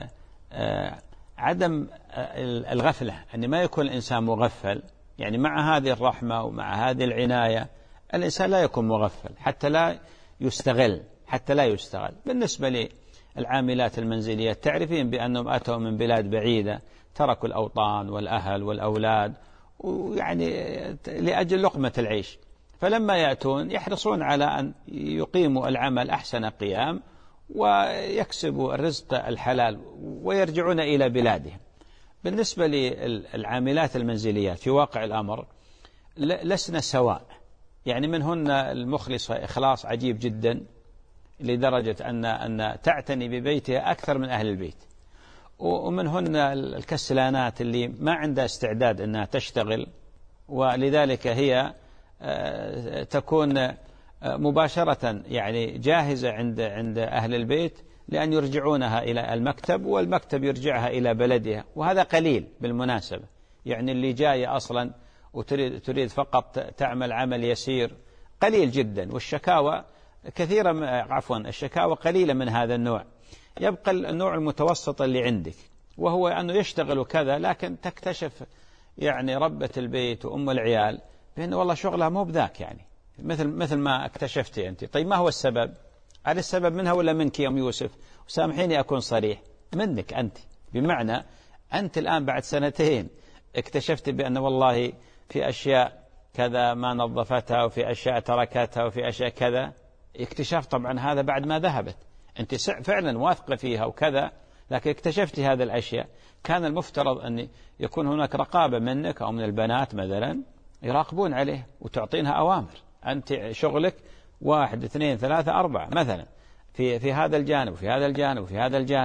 عدم الغفلة، أن ما يكون الإنسان مغفل. يعني مع هذه الرحمة ومع هذه العناية الإنسان لا يكون مغفل حتى لا يستغل حتى لا يستغل. بالنسبة للعاملات المنزلية، تعرفين بأنهم أتوا من بلاد بعيدة، تركوا الأوطان والأهل والأولاد ويعني لأجل لقمة العيش، فلما يأتون يحرصون على أن يقيموا العمل أحسن قيام ويكسبوا الرزق الحلال ويرجعون إلى بلادهم. بالنسبة للعاملات المنزليات في واقع الأمر لسنا سواء، يعني منهن المخلصة إخلاص عجيب جدا لدرجة أن أن تعتني ببيتها أكثر من أهل البيت، ومنهن الكسلانات اللي ما عندها استعداد أنها تشتغل، ولذلك هي تكون مباشرة يعني جاهزة عند عند أهل البيت لأن يرجعونها إلى المكتب، والمكتب يرجعها إلى بلدها. وهذا قليل بالمناسبة، يعني اللي جاية أصلا وتريد تريد فقط تعمل عمل يسير قليل جدا، والشكاوى كثيرة، عفوا الشكاوى قليلة من هذا النوع. يبقى النوع المتوسط اللي عندك، وهو أنه يشتغل كذا، لكن تكتشف يعني ربة البيت وأم العيال بأنه والله شغلها مو بذاك، يعني مثل مثل ما اكتشفتي أنت. طيب ما هو السبب؟ هل السبب منها ولا منك يا أم يوسف؟ وسامحيني أكون صريح، منك أنت، بمعنى أنت الآن بعد سنتين اكتشفت بأن والله في أشياء كذا ما نظفتها، وفي أشياء تركتها، وفي أشياء كذا. اكتشاف طبعا هذا بعد ما ذهبت، أنت فعلا واثقة فيها وكذا، لكن اكتشفت هذه الأشياء. كان المفترض أن يكون هناك رقابة منك أو من البنات مثلا يراقبون عليه وتعطينها أوامر، أنت شغلك واحد اثنين ثلاثة أربعة مثلا في في هذا الجانب وفي هذا الجانب وفي هذا الجانب.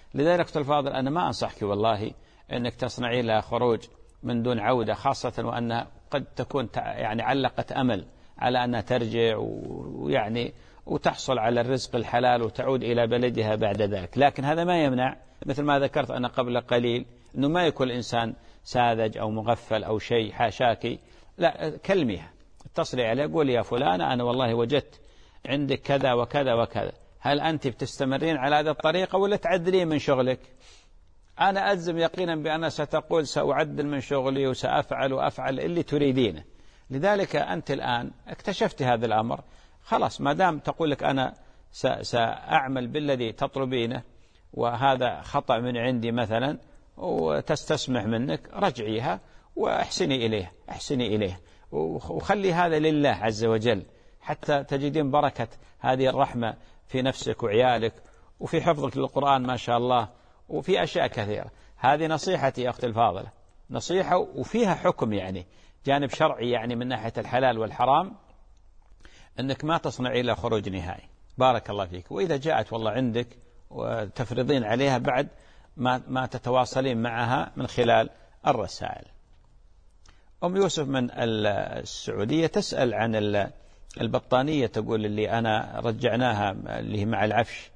لذلك أختي الفاضل أنا ما أنصحك والله أنك تصنعي لها خروج من دون عودة، خاصة وأنها قد تكون يعني علقت أمل على أنها ترجع ويعني وتحصل على الرزق الحلال وتعود إلى بلدها بعد ذلك. لكن هذا ما يمنع مثل ما ذكرت أنا قبل قليل أنه ما يكون الإنسان ساذج أو مغفل أو شيء حاشاكي، لا كلميها، اتصلي عليه، قولي يا فلانة أنا والله وجدت عندك كذا وكذا وكذا، هل أنت بتستمرين على هذه الطريقة ولا تعدلين من شغلك؟ أنا أجزم يقينا بأن ستقول سأعدل من شغلي وسأفعل وأفعل اللي تريدينه. لذلك أنت الآن اكتشفت هذا الأمر، خلاص ما دام تقول لك أنا سأعمل بالذي تطلبينه وهذا خطأ من عندي مثلا وتستسمح منك، رجعيها واحسني إليه، احسني إليه وخلي هذا لله عز وجل حتى تجدين بركة هذه الرحمة في نفسك وعيالك وفي حفظك للقرآن ما شاء الله وفي أشياء كثيرة. هذه نصيحتي يا أختي الفاضلة، نصيحة وفيها حكم يعني جانب شرعي يعني من ناحية الحلال والحرام، أنك ما تصنع إلى خروج نهائي. بارك الله فيك. وإذا جاءت والله عندك وتفرضين عليها بعد ما, ما تتواصلين معها من خلال الرسائل. أم يوسف من السعودية تسأل عن البطانية، تقول اللي أنا رجعناها اللي مع العفش،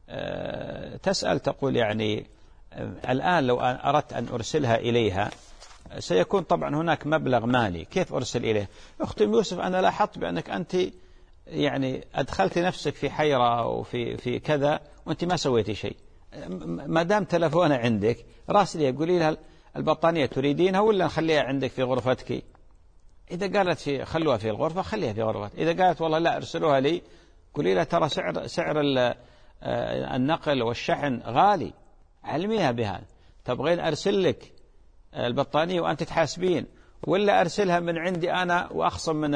تسأل تقول يعني الآن لو أردت أن أرسلها إليها سيكون طبعا هناك مبلغ مالي، كيف أرسل إليه؟ أختي يوسف أنا لاحظت بأنك أنت يعني أدخلت نفسك في حيرة وفي في كذا وأنت ما سويتي شيء. ما دام تلفونها عندك راسليها قولي لها البطانية تريدينها ولا نخليها عندك في غرفتك؟ إذا قالت في خلوها في الغرفة خليها في غرفتك، إذا قالت والله لا أرسلوها لي قولي لها ترى سعر سعر النقل والشحن غالي، علميها بهذا. تبغين أرسل لك البطانية وأنت تحاسبين ولا أرسلها من عندي أنا وأخصم من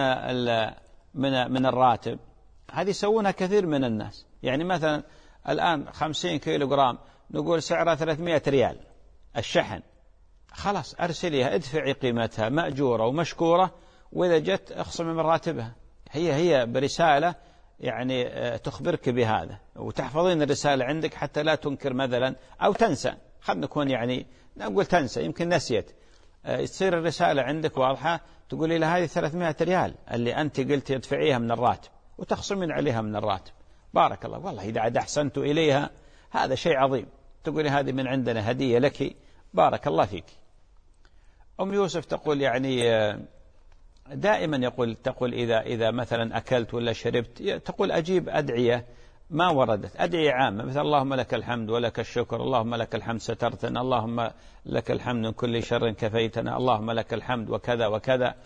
من من الراتب؟ هذه يسوونها كثير من الناس. يعني مثلا الآن خمسين كيلو جرام نقول سعرها ثلاثمائة ريال الشحن، خلاص أرسليها ادفعي قيمتها مأجورة ومشكورة، وإذا جت اخصمي من راتبها. هي هي برسالة يعني تخبرك بهذا وتحفظين الرسالة عندك حتى لا تنكر مثلا أو تنسى، خلنا نكون يعني نقول تنسى يمكن نسيت، تصير الرسالة عندك واضحة تقولي لها هذه ثلاثمائة ريال اللي أنت قلت ادفعيها من الراتب وتخصمين عليها من الراتب. بارك الله، والله إذا عاد أحسنت إليها هذا شيء عظيم، تقولي هذه من عندنا هدية لك، بارك الله فيك. أم يوسف تقول يعني دائما يقول تقول إذا إذا مثلا أكلت ولا شربت تقول أجيب أدعية ما وردت، أدعية عامة مثل اللهم لك الحمد ولك الشكر، اللهم لك الحمد سترتنا، اللهم لك الحمد من كل شر كفيتنا، اللهم لك الحمد وكذا وكذا،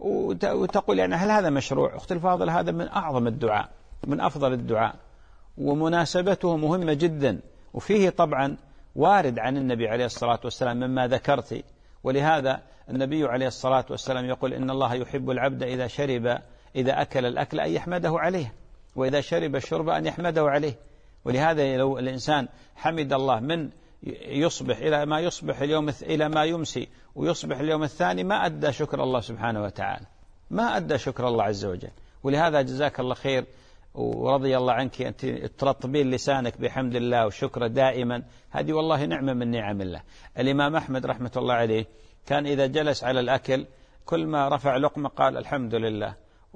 وتقول يعني هل هذا مشروع؟ أختي الفاضلة هذا من أعظم الدعاء، من أفضل الدعاء، ومناسبته مهمة جدا، وفيه طبعا وارد عن النبي عليه الصلاة والسلام مما ذكرت. ولهذا النبي عليه الصلاة والسلام يقول إن الله يحب العبد إذا شرب إذا أكل الأكل أن يحمده عليه، وإذا شرب الشرب أن يحمده عليه. ولهذا لو الإنسان حمد الله من يصبح إلى ما يصبح اليوم إلى ما يمسي ويصبح اليوم الثاني ما أدى شكر الله سبحانه وتعالى، ما أدى شكر الله عز وجل. ولهذا جزاك الله خير ورضي الله عنك أنت ترطبين لسانك بحمد الله وشكره دائما، هذه والله نعمة من نعم الله. الإمام أحمد رحمة الله عليه كان إذا جلس على الأكل كل ما رفع لقمة قال الحمد لله،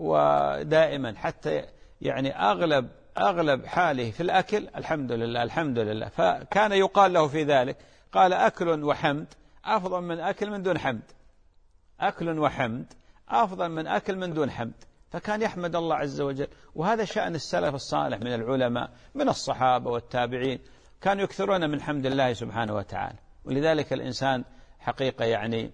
ودائما حتى يعني أغلب أغلب حاله في الأكل الحمد لله الحمد لله. فكان يقال له في ذلك قال أكل وحمد أفضل من أكل من دون حمد، أكل وحمد أفضل من أكل من دون حمد. فكان يحمد الله عز وجل. وهذا شأن السلف الصالح من العلماء من الصحابة والتابعين، كانوا يكثرون من حمد الله سبحانه وتعالى. ولذلك الإنسان حقيقة يعني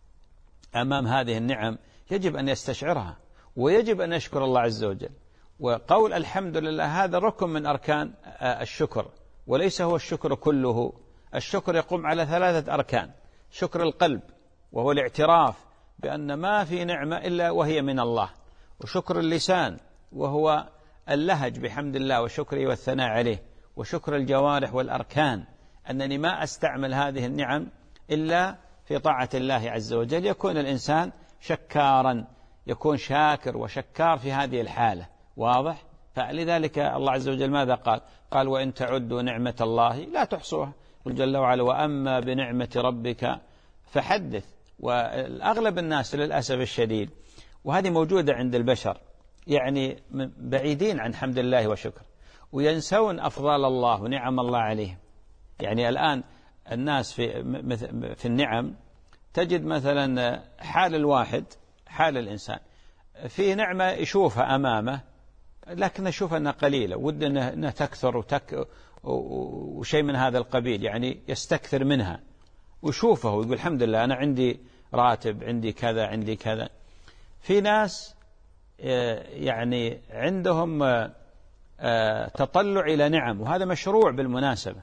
أمام هذه النعم يجب أن يستشعرها ويجب أن يشكر الله عز وجل. وقول الحمد لله هذا ركن من أركان الشكر، وليس هو الشكر كله. الشكر يقوم على ثلاثة أركان: شكر القلب وهو الاعتراف بأن ما في نعمة إلا وهي من الله، وشكر اللسان وهو اللهج بحمد الله وشكره والثناء عليه، وشكر الجوارح والأركان أنني ما أستعمل هذه النعم إلا في طاعة الله عز وجل. يكون الإنسان شكارا، يكون شاكر وشكار في هذه الحالة، واضح؟ فلذلك الله عز وجل ماذا قال؟ قال وإن تعدوا نعمة الله لا تحصوها. قل جل وعلا وأما بنعمة ربك فحدث. والأغلب الناس للأسف الشديد، وهذه موجودة عند البشر، يعني بعيدين عن حمد الله وشكر، وينسون أفضال الله ونعم الله عليهم. يعني الآن الناس في في النعم تجد مثلا حال الواحد، حال الإنسان في نعمة يشوفها أمامه لكن يشوف أنها قليلة، ود أنها تكثر وتك وشيء من هذا القبيل، يعني يستكثر منها ويشوفه ويقول الحمد لله أنا عندي راتب، عندي كذا، عندي كذا. في ناس يعني عندهم تطلع إلى نعم، وهذا مشروع بالمناسبة،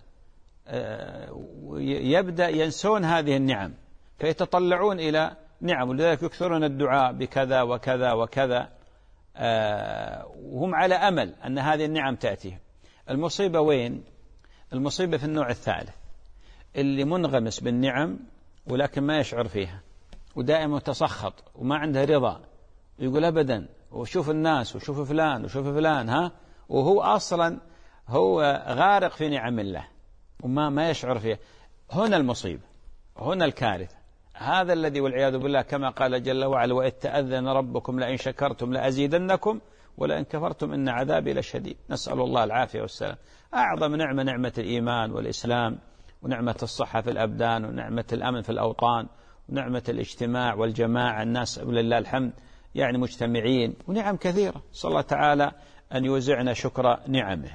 يبدأ ينسون هذه النعم فيتطلعون إلى نعم، ولذلك يكثرون الدعاء بكذا وكذا وكذا، وهم على أمل أن هذه النعم تأتي. المصيبة وين؟ المصيبة في النوع الثالث، اللي منغمس بالنعم ولكن ما يشعر فيها، ودائما متسخط وما عنده رضا، يقول أبدا وشوف الناس وشوف فلان وشوف فلان، ها، وهو أصلا هو غارق في نعم الله وما ما يشعر فيها. هنا المصيبة، هنا الكارثة. هذا الذي والعياذ بالله كما قال جل وعلا وإذ تأذن ربكم لئن شكرتم لأزيدنكم ولئن كفرتم إن عذابي لشديد. نسأل الله العافية والسلام. أعظم نعمة نعمة الإيمان والإسلام، ونعمة الصحة في الأبدان، ونعمة الأمن في الأوطان، ونعمة الاجتماع والجماعة، الناس ولله الحمد يعني مجتمعين، ونعم كثيرة. صلى الله تعالى أن يوزعنا شكر نعمه.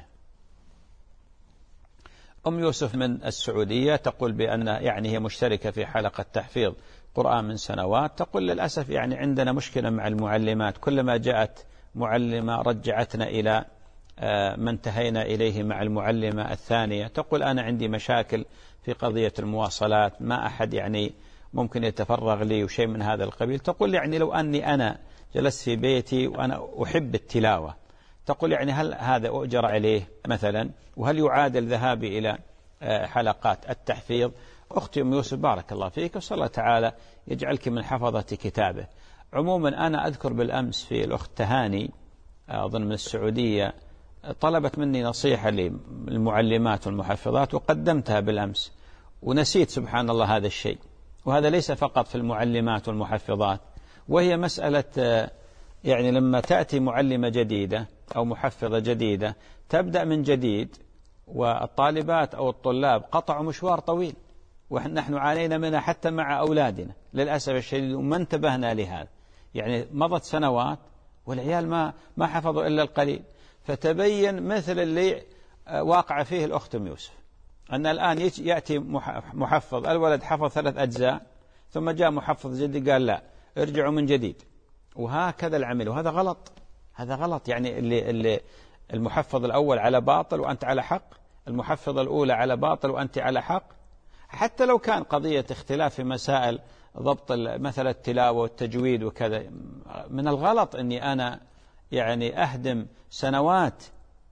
أم يوسف من السعودية تقول بأن يعني هي مشتركة في حلقة تحفيظ قرآن من سنوات، تقول للأسف يعني عندنا مشكلة مع المعلمات، كلما جاءت معلمة رجعتنا إلى ما انتهينا إليه مع المعلمة الثانية. تقول أنا عندي مشاكل في قضية المواصلات، ما أحد يعني ممكن يتفرغ لي وشيء من هذا القبيل. تقول يعني لو أني أنا جلست في بيتي وأنا أحب التلاوة، تقول يعني هل هذا أؤجر عليه مثلا، وهل يعادل ذهابي إلى حلقات التحفيظ؟ أختي أم يوسف بارك الله فيك، وصلى الله تعالى يجعلك من حفظة كتابه. عموما أنا أذكر بالأمس في الأخت تهاني أظن من السعودية طلبت مني نصيحة للمعلمات والمحفظات وقدمتها بالأمس، ونسيت سبحان الله هذا الشيء. وهذا ليس فقط في المعلمات والمحفظات، وهي مسألة يعني لما تأتي معلمة جديدة أو محفظة جديدة تبدأ من جديد، والطالبات أو الطلاب قطعوا مشوار طويل، ونحن عانينا منها حتى مع أولادنا للأسف الشديد، وما انتبهنا لهذا. يعني مضت سنوات والعيال ما ما حفظوا إلا القليل. فتبين مثل اللي واقع فيه الأخت أم يوسف، أن الآن يأتي محفظ، الولد حفظ ثلاث أجزاء ثم جاء محفظ جديد قال لا ارجعوا من جديد، وهكذا العمل، وهذا غلط. هذا غلط. يعني اللي, اللي المحفظ الأول على باطل وأنت على حق، المحفظة الأولى على باطل وأنت على حق، حتى لو كان قضية اختلاف في مسائل ضبط مثل التلاوة والتجويد وكذا. من الغلط أني أنا يعني أهدم سنوات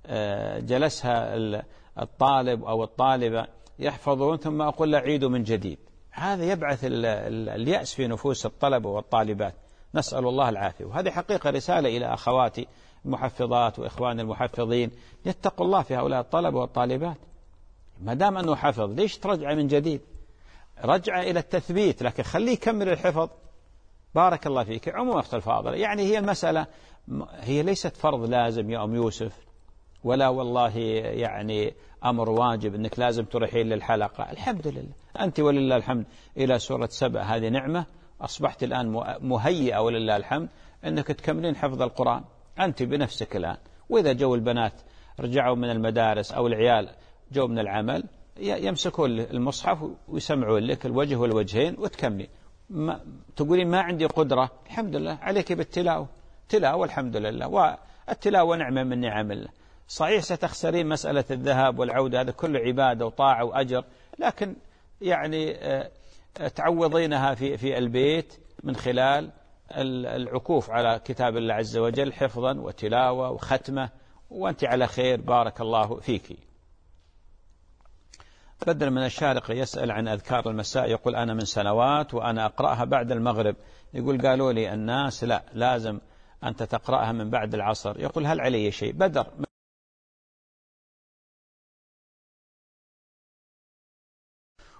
جلسها الطالب أو الطالبة يحفظون ثم أقول له عيدوا من جديد. هذا يبعث اليأس في نفوس الطلبة والطالبات، نسأل الله العافية. وهذه حقيقة رسالة إلى أخواتي المحفظات وإخوان المحفظين، يتقوا الله في هؤلاء الطلبة والطالبات. ما دام أنه حفظ ليش ترجع من جديد؟ رجع إلى التثبيت، لكن خليه يكمل الحفظ. بارك الله فيك. عموما أخت الفاضلة، يعني هي المسألة هي ليست فرض لازم يا أم يوسف، ولا والله يعني أمر واجب أنك لازم تروحين للحلقة. الحمد لله أنت ولله الحمد إلى سورة سبأ، هذه نعمة، أصبحت الآن مهيئة ولله الحمد أنك تكملين حفظ القرآن أنت بنفسك الآن. وإذا جو البنات رجعوا من المدارس أو العيال جو من العمل يمسكون المصحف ويسمعون لك الوجه والوجهين وتكملين. ما تقولين ما عندي قدرة، الحمد لله عليك بالتلاوة، تلاوة الحمد لله، والتلاوة نعمة من نعم الله. صحيح ستخسرين مسألة الذهاب والعودة، هذا كله عبادة وطاعة وأجر، لكن يعني تعوضينها في في البيت من خلال العكوف على كتاب الله عز وجل حفظا وتلاوة وختمة، وأنت على خير بارك الله فيك. بدر من الشارقة يسأل عن أذكار المساء، يقول أنا من سنوات وأنا أقرأها بعد المغرب، يقول قالوا لي الناس لا لازم أنت تقرأها من بعد العصر، يقول هل علي شيء؟ بدر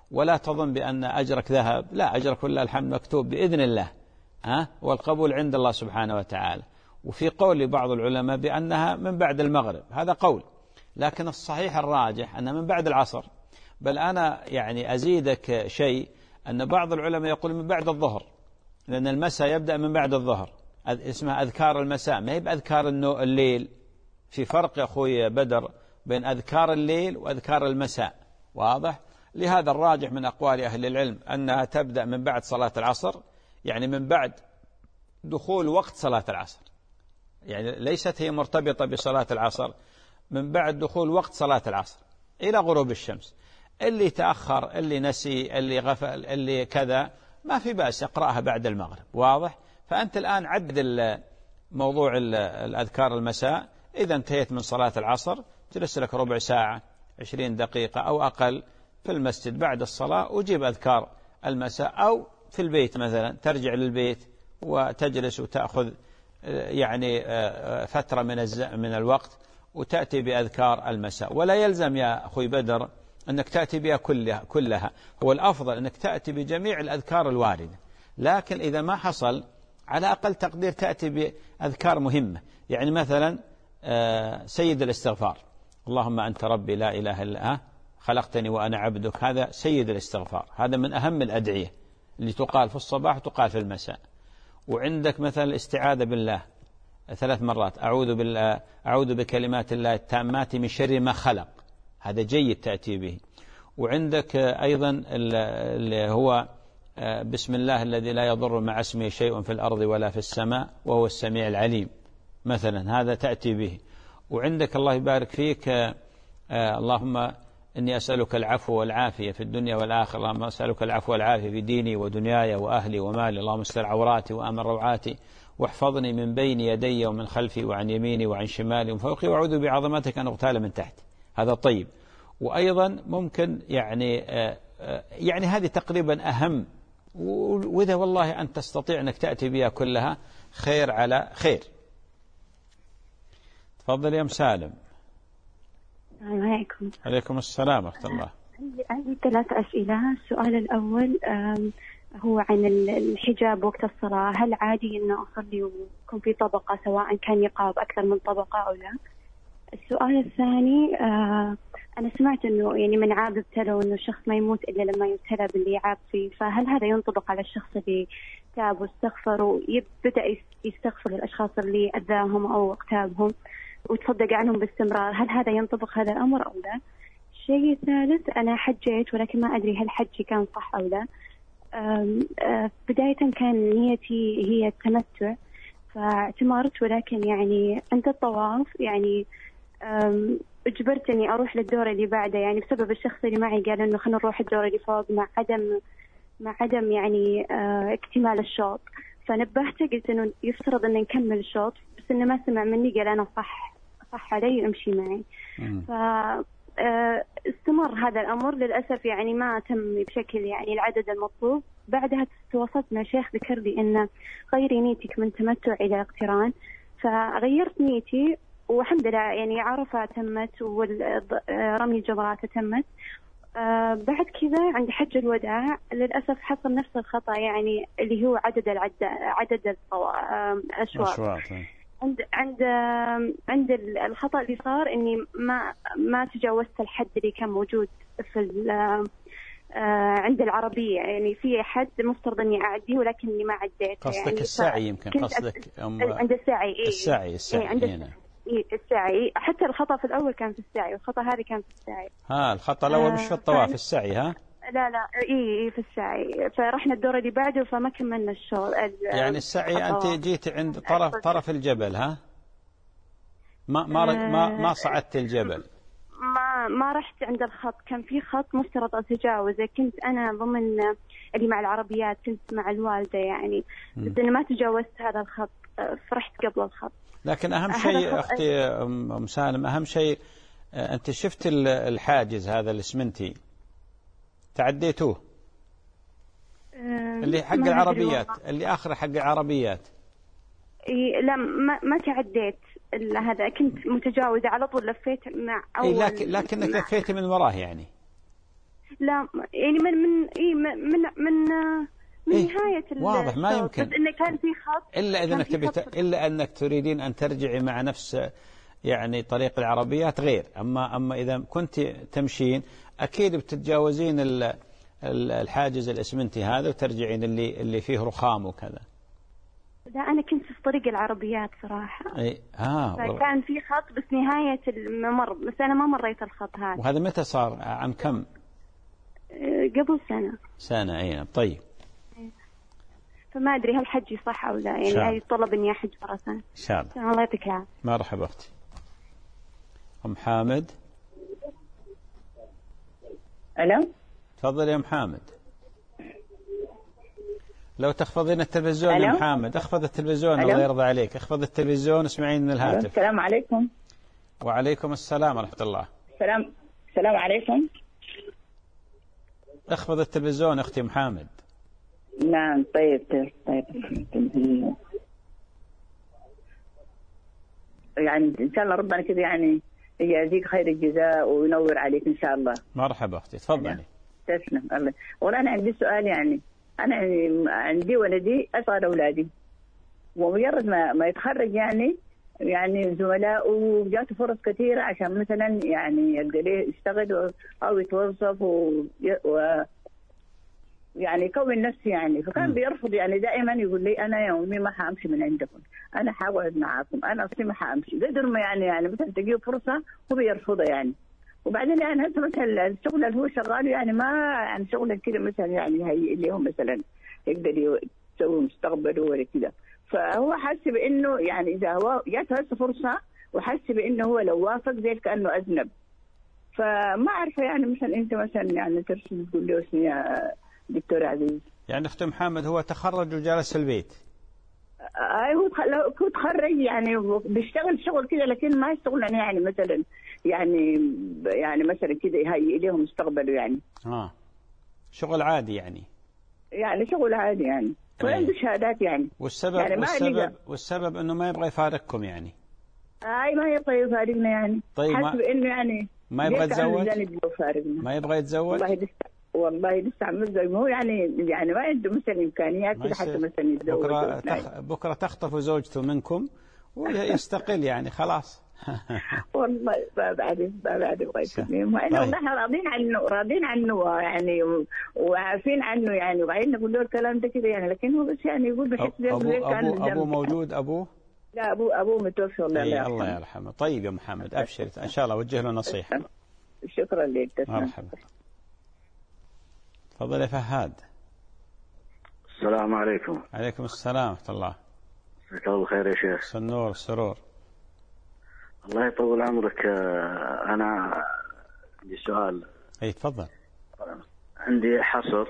ولا تظن بأن أجرك ذهب، لا، أجرك والله الحمد مكتوب بإذن الله، ها، والقبول عند الله سبحانه وتعالى. وفي قول لبعض العلماء بأنها من بعد المغرب، هذا قول، لكن الصحيح الراجح أنها من بعد العصر. بل أنا يعني أزيدك شيء، أن بعض العلماء يقول من بعد الظهر، لأن المساء يبدأ من بعد الظهر، اسمها أذكار المساء، ما هي بأذكار الليل. في فرق يا أخوي بدر بين أذكار الليل وأذكار المساء، واضح؟ لهذا الراجح من أقوال أهل العلم أنها تبدأ من بعد صلاة العصر، يعني من بعد دخول وقت صلاة العصر، يعني ليست هي مرتبطة بصلاة العصر، من بعد دخول وقت صلاة العصر إلى غروب الشمس. اللي تأخر، اللي نسي، اللي غفل، اللي كذا، ما في بأس يقرأها بعد المغرب، واضح؟ فأنت الآن عدل موضوع الأذكار المساء، إذا انتهيت من صلاة العصر جلس لك ربع ساعة عشرين دقيقة أو أقل في المسجد بعد الصلاة، وجيب أذكار المساء، أو في البيت مثلا ترجع للبيت وتجلس وتأخذ يعني فترة من من الوقت وتأتي بأذكار المساء. ولا يلزم يا أخوي بدر أنك تأتي بها كلها كلها هو الأفضل أنك تأتي بجميع الأذكار الواردة، لكن إذا ما حصل على أقل تقدير تأتي بأذكار مهمة. يعني مثلا سيد الاستغفار، اللهم أنت ربي لا إله إلا أنت خلقتني وأنا عبدك، هذا سيد الاستغفار، هذا من أهم الأدعية اللي تقال في الصباح وتقال في المساء. وعندك مثلا الاستعاذة بالله ثلاث مرات، أعوذ بالله أعوذ بكلمات الله التامات من شر ما خلق، هذا جيد تأتي به. وعندك أيضا اللي هو بسم الله الذي لا يضر مع اسمه شيء في الأرض ولا في السماء وهو السميع العليم مثلا، هذا تأتي به. وعندك الله يبارك فيك اللهم إني أسألك العفو والعافية في الدنيا والآخرة، اللهم أسألك العفو والعافية في ديني ودنياي وأهلي ومالي، اللهم استر عوراتي وأمن روعاتي واحفظني من بين يدي ومن خلفي وعن يميني وعن شمالي ومن فوقي وأعوذ بعظمتك أن أغتال من تحت، هذا طيب. وأيضا ممكن يعني يعني هذه تقريبا أهم، وإذا والله أن تستطيع أنك تأتي بها كلها خير على خير. تفضل يا مسالم. السلام عليكم. عليكم السلام ورحمة الله. عندي عندي ثلاث أسئلة. السؤال الأول هو عن الحجاب وقت الصلاة، هل عادي أن أصلي ويكون في طبقة سواء كان نقاب أكثر من طبقة أو لا؟ السؤال الثاني، أنا سمعت أنه يعني من عاب ابتلى وأنه الشخص ما يموت إلا لما يبتلى باللي عاب فيه، فهل هذا ينطبق على الشخص اللي تاب واستغفر ويبدأ يستغفر للأشخاص اللي أذاهم أو اغتابهم وتصدق عنهم باستمرار، هل هذا ينطبق هذا الأمر أو لا؟ الشيء الثالث، أنا حجيت ولكن ما أدري هل حجي كان صح أو لا. بداية كان نيتي هي التمتع فاعتمرت، ولكن يعني عند الطواف يعني اجبرت اني اروح للدور اللي بعده، يعني بسبب الشخص اللي معي قال انه خلينا نروح الدور اللي فوق مع عدم مع عدم يعني اه اكتمال الشوط، فنبهته قلت انه يفترض ان نكمل الشوط، بس انه ما سمع مني، قال انا صح صح علي امشي معي. ف استمر هذا الامر للاسف، يعني ما تم بشكل يعني العدد المطلوب. بعدها تواصلت مع شيخ ذكر لي ان غيري نيتك من تمتع الى اقتران، فغيرت نيتي والحمد لله يعني عرفة تمت ورمي الجمرات تمت. آه بعد كذا عند حج الوداع للأسف حصل نفس الخطأ، يعني اللي هو عدد العد عدد الأشواط. عند عند عند الخطأ اللي صار إني ما ما تجاوزت الحد اللي كان موجود في آه عند العربية، يعني في حد مفترض إني أعديه ولكني ما عديت. قصدك يعني السعي يمكن قصدك أم... عند السعي إيه؟ السعي السعي إيه عند هنا. إيه السعي، حتى الخطأ في الأول كان في السعي والخطأ هذا كان في السعي. ها الخطأ الأول آه مش في الطواف، في السعي. ها لا لا إيه إيه في السعي، فرحنا الدور اللي بعده فما كملنا الشغل. يعني السعي أنت جيت عند طرف طرف الجبل، ها ما ما ما ما صعدت الجبل؟ ما ما رحت عند الخط، كان في خط مفترض أتجاوزه، كنت أنا ضمن اللي مع العربيات، كنت مع الوالدة يعني، بس أنا ما تجاوزت هذا الخط، فرحت قبل الخط. لكن أهم شيء أختي أم سالم، أهم شيء أنت شفت الحاجز هذا الإسمنتي تعديتوه؟ اللي حق العربيات، اللي آخر حق العربيات. إيه لا ما ما تعديت هذا، كنت متجاوزة على طول، لفيت مع أول. إيه لكن لكنك لفيت من وراه يعني. لا يعني من من إيه من من من إيه؟ نهاية واضح ما يمكن بس إنه كان في خط إلا إذا أنك تبي إلا أنك تريدين أن ترجعي مع نفس يعني طريق العربيات غير. أما أما إذا كنت تمشين أكيد بتتجاوزين الحاجز الإسمنتي هذا وترجعين اللي اللي فيه رخام وكذا. لا أنا كنت في طريق العربيات صراحة. أي آه. فكان في خط بس نهاية الممر، بس أنا ما مريت الخط هذا. وهذا متى صار؟ عام كم؟ قبل سنة. سنة أي. طيب. فما أدري هل حجي صح أو لا، يعني أي طلب إني أحج مرة ثانية. إن شاء الله. الله يعطيك العافية. مرحبا أختي. أم حامد. ألو. تفضل يا أم حامد. لو تخفضين التلفزيون يا أم حامد، اخفض التلفزيون. الله يرضى عليك، اخفض التلفزيون اسمعين من الهاتف. السلام عليكم. وعليكم السلام ورحمة الله. السلام السلام عليكم. اخفض التلفزيون أختي أم حامد. نعم طيب طيب طيب. يعني إن شاء الله ربنا كذا يعني يجزيك خير الجزاء وينور عليك إن شاء الله. مرحبا أختي تفضلي. تسلم الله. وأنا عندي سؤال، يعني أنا عندي ولدي أصغر أولادي، ومجرد ما ما يتخرج يعني يعني زملائه جاته فرص كثيرة عشان مثلا يعني يلقى ليه يشتغل أو يتوظف و, و يعني يكون نفسه يعني. فكان بيرفض يعني دائما يقول لي أنا يومي ما حامشي من عندكم، أنا حقعد معاكم، أنا أصلي ما حامشي. قدر ما يعني يعني مثلا تجيه فرصة هو بيرفضها يعني. وبعدين يعني هسه مثلا الشغل اللي هو شغاله يعني ما يعني شغل كده مثلا يعني هي اللي هو مثلا يقدر يسوي مستقبله ولا كده. فهو حس بانه يعني اذا هو جاته هسه فرصه وحس بانه هو لو وافق زي كانه اذنب. فما عارفه يعني مثلا انت مثلا يعني ترسل تقول له اسمي يا دكتور عزيز. يعني اخت محمد هو تخرج وجالس البيت. اي هو تخرج يعني بيشتغل شغل كده، لكن ما يشتغل يعني مثلا يعني يعني مثلا كده يهيئ لهم مستقبله يعني. اه شغل عادي يعني. يعني شغل عادي يعني. وعنده شهادات يعني. والسبب يعني والسبب والسبب انه ما يبغى يفارقكم يعني. اي ما يبغى يفارقنا يعني. طيب حسب انه يعني ما يبغى يتزوج. ما يبغى يتزوج. والله لسه والله لسه عم يتزوج. هو يعني يعني ما عنده مثلا امكانيات كده حتى مثلا يتزوج. بكره تخ... بكره تخطف زوجته منكم ويستقل يعني خلاص. والله ما بعرف ما بعرف الله يسلمهم. احنا ونحن راضين عنه راضين عنه يعني وعارفين عنه يعني وبعدين نقول له الكلام ده كده يعني. لكن هو بس يعني يقول بحس أبو أبو أبو, أبو موجود أبوه؟ لا أبوه أبوه متوفى الله يرحمه. الله يرحمه. طيب يا محمد أبشر إن شاء الله وجه له نصيحة. شكرا لك. مرحبا. تفضل يا فهد. السلام عليكم. عليكم السلام ورحمة الله. مساك الله بالخير يا شيخ. سنور السرور. الله يطول عمرك. أنا عندي سؤال. أي تفضل. عندي حصر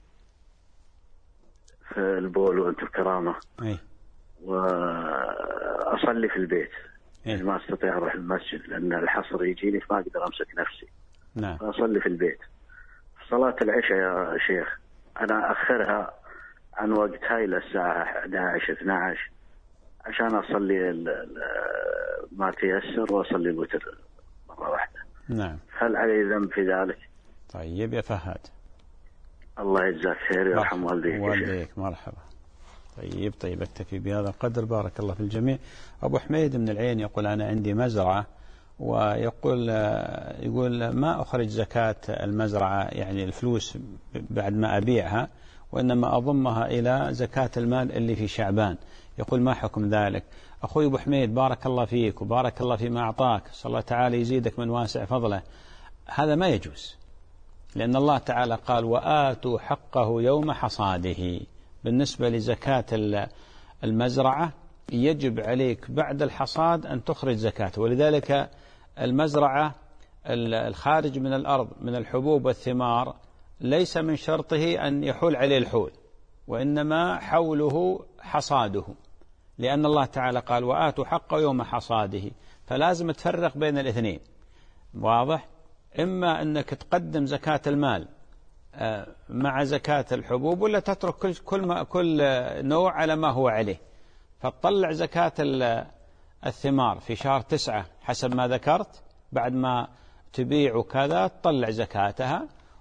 في البول وأنت الكرامة. أي. وأصلي في البيت. أي. ما أستطيع أروح المسجد لأن الحصر يجيني فما أقدر أمسك نفسي. نعم. فأصلي في البيت. صلاة العشاء يا شيخ أنا أخرها عن وقتها إلى الساعة إحدى عشر اثنتي عشرة عشان أصلي ما تيسر وأصلي الوتر مرة واحدة. نعم. هل علي ذنب في ذلك؟ طيب يا فهد. الله يجزاك خير ويرحم والديك. والديك مرحبا. طيب طيب اكتفي بهذا القدر. بارك الله في الجميع. أبو حميد من العين يقول أنا عندي مزرعة ويقول يقول ما أخرج زكاة المزرعة يعني الفلوس بعد ما أبيعها وإنما أضمها إلى زكاة المال اللي في شعبان. يقول ما حكم ذلك؟ أخوي أبو حميد بارك الله فيك وبارك الله فيما أعطاك، صلى الله تعالى يزيدك من واسع فضله. هذا ما يجوز، لأن الله تعالى قال وآتوا حقه يوم حصاده. بالنسبة لزكاة المزرعة يجب عليك بعد الحصاد أن تخرج زكاته. ولذلك المزرعة الخارج من الأرض من الحبوب والثمار ليس من شرطه أن يحول عليه الحول، وإنما حوله حصاده، لأن الله تعالى قال وآتوا حقه يوم حصاده. فلازم تفرق بين الاثنين. واضح؟ إما أنك تقدم زكاة المال مع زكاة الحبوب، ولا تترك كل كل, ما كل نوع على ما هو عليه. فتطلع زكاة الثمار في شهر تسعة حسب ما ذكرت، بعد ما تبيع وكذا تطلع زكاتها،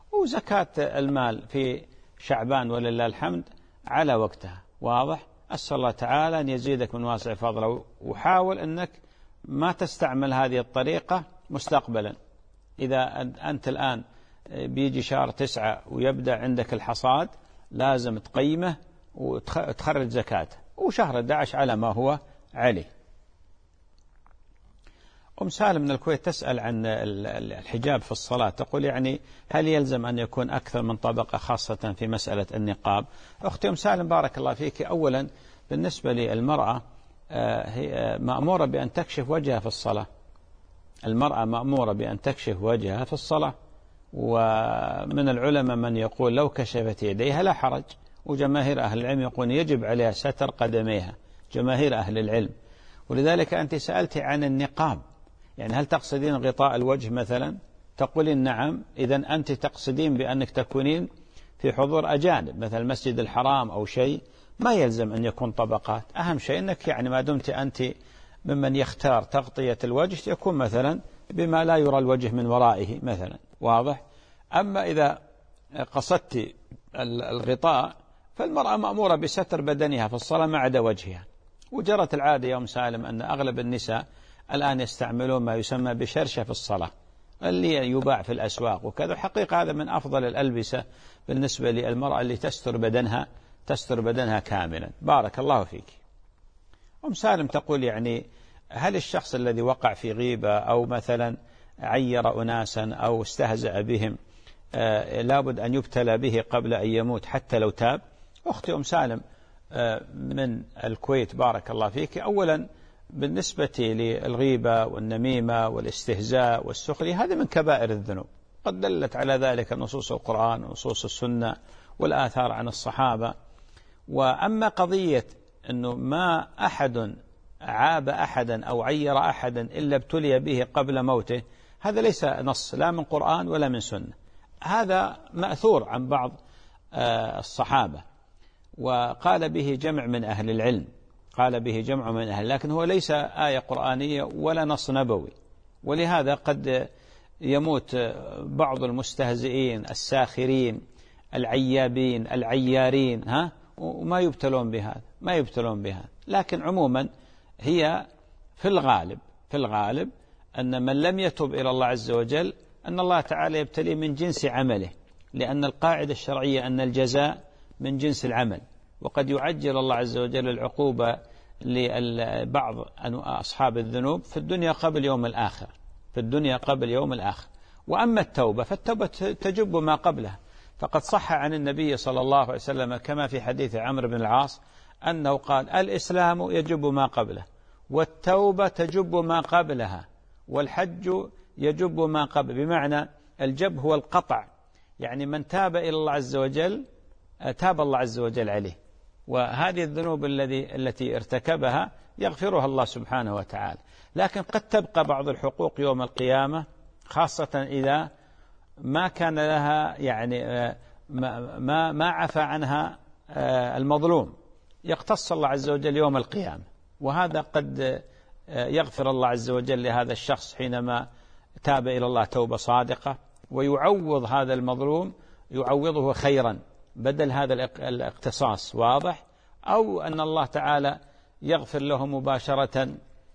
وزكاة المال في شعبان ولله الحمد على وقتها. واضح؟ أسأل الله تعالى أن يزيدك من واسع فضله، وحاول أنك ما تستعمل هذه الطريقة مستقبلا. إذا أنت الآن بيجي شهر تسعة ويبدأ عندك الحصاد لازم تقيمه وتخرج زكاته، وشهر أحد عشر على ما هو عليه. أم سالم من الكويت تسأل عن الحجاب في الصلاة، تقول يعني هل يلزم أن يكون أكثر من طبقة خاصة في مسألة النقاب؟ أختي أم سالم بارك الله فيك، أولا بالنسبة للمرأة هي مأمورة بأن تكشف وجهها في الصلاة. المرأة مأمورة بأن تكشف وجهها في الصلاة، ومن العلماء من يقول لو كشفت يديها لا حرج، وجماهير أهل العلم يقول يجب عليها ستر قدميها، جماهير أهل العلم. ولذلك أنت سألت عن النقاب، يعني هل تقصدين غطاء الوجه مثلا؟ تقولين نعم، إذن أنت تقصدين بأنك تكونين في حضور أجانب مثل المسجد الحرام أو شيء، ما يلزم أن يكون طبقات. أهم شيء أنك يعني ما دمت أنت ممن يختار تغطية الوجه يكون مثلا بما لا يرى الوجه من ورائه مثلا. واضح؟ أما إذا قصدت الغطاء فالمرأة مأمورة بستر بدنها في الصلاة ما عدا وجهها. وجرت العادة يا أم سالم أن أغلب النساء الآن يستعملون ما يسمى بشرشة في الصلاة اللي يباع في الأسواق وكذا. حقيقة هذا من أفضل الألبسة بالنسبة للمرأة اللي تستر بدنها تستر بدنها كاملا. بارك الله فيك. أم سالم تقول يعني هل الشخص الذي وقع في غيبة أو مثلا عير أناسا أو استهزأ بهم آه لابد أن يبتلى به قبل أن يموت حتى لو تاب؟ أختي أم سالم آه من الكويت بارك الله فيك، أولا بالنسبة للغيبة والنميمة والاستهزاء والسخرية هذا من كبائر الذنوب، قد دلت على ذلك نصوص القرآن ونصوص السنة والآثار عن الصحابة. وأما قضية أنه ما أحد عاب أحدا أو عير أحدا إلا ابتلي به قبل موته، هذا ليس نص لا من قرآن ولا من سنة، هذا مأثور عن بعض الصحابة وقال به جمع من أهل العلم، قال به جمع من أهل، لكن هو ليس آية قرآنية ولا نص نبوي. ولهذا قد يموت بعض المستهزئين الساخرين العيابين العيارين ها وما يبتلون بهذا ما يبتلون بهذا. لكن عموما هي في الغالب في الغالب أن من لم يتب إلى الله عز وجل أن الله تعالى يبتليه من جنس عمله، لأن القاعدة الشرعية أن الجزاء من جنس العمل، وقد يعجل الله عز وجل العقوبة لبعض أصحاب الذنوب في الدنيا قبل يوم الآخر في الدنيا قبل يوم الآخر. وأما التوبة فالتوبة تجب ما قبلها، فقد صح عن النبي صلى الله عليه وسلم كما في حديث عمرو بن العاص أنه قال الإسلام يجب ما قبله، والتوبة تجب ما قبلها، والحج يجب ما قبل. بمعنى الجب هو القطع، يعني من تاب إلى الله عز وجل تاب الله عز وجل عليه، وهذه الذنوب الذي التي ارتكبها يغفرها الله سبحانه وتعالى. لكن قد تبقى بعض الحقوق يوم القيامة، خاصة إذا ما كان لها يعني ما ما, ما عفى عنها المظلوم، يقتص الله عز وجل يوم القيامة، وهذا قد يغفر الله عز وجل لهذا الشخص حينما تاب إلى الله توبة صادقة، ويعوض هذا المظلوم يعوضه خيرا بدل هذا الاقتصاص. واضح؟ أو أن الله تعالى يغفر له مباشرة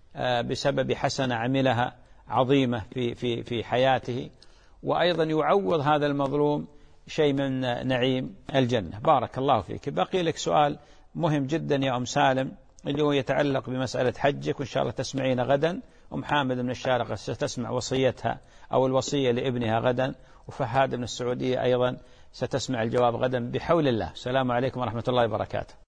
بسبب حسنة عملها عظيمة في في في حياته، وأيضا يعوض هذا المظلوم شيء من نعيم الجنة. بارك الله فيك. بقي لك سؤال مهم جدا يا أم سالم اللي هو يتعلق بمسألة حجك، وإن شاء الله تسمعين غدا. أم حامد من الشارقة ستسمع وصيتها أو الوصية لابنها غدا، وفهاد من السعودية أيضا ستسمع الجواب غدا بحول الله. السلام عليكم ورحمة الله وبركاته.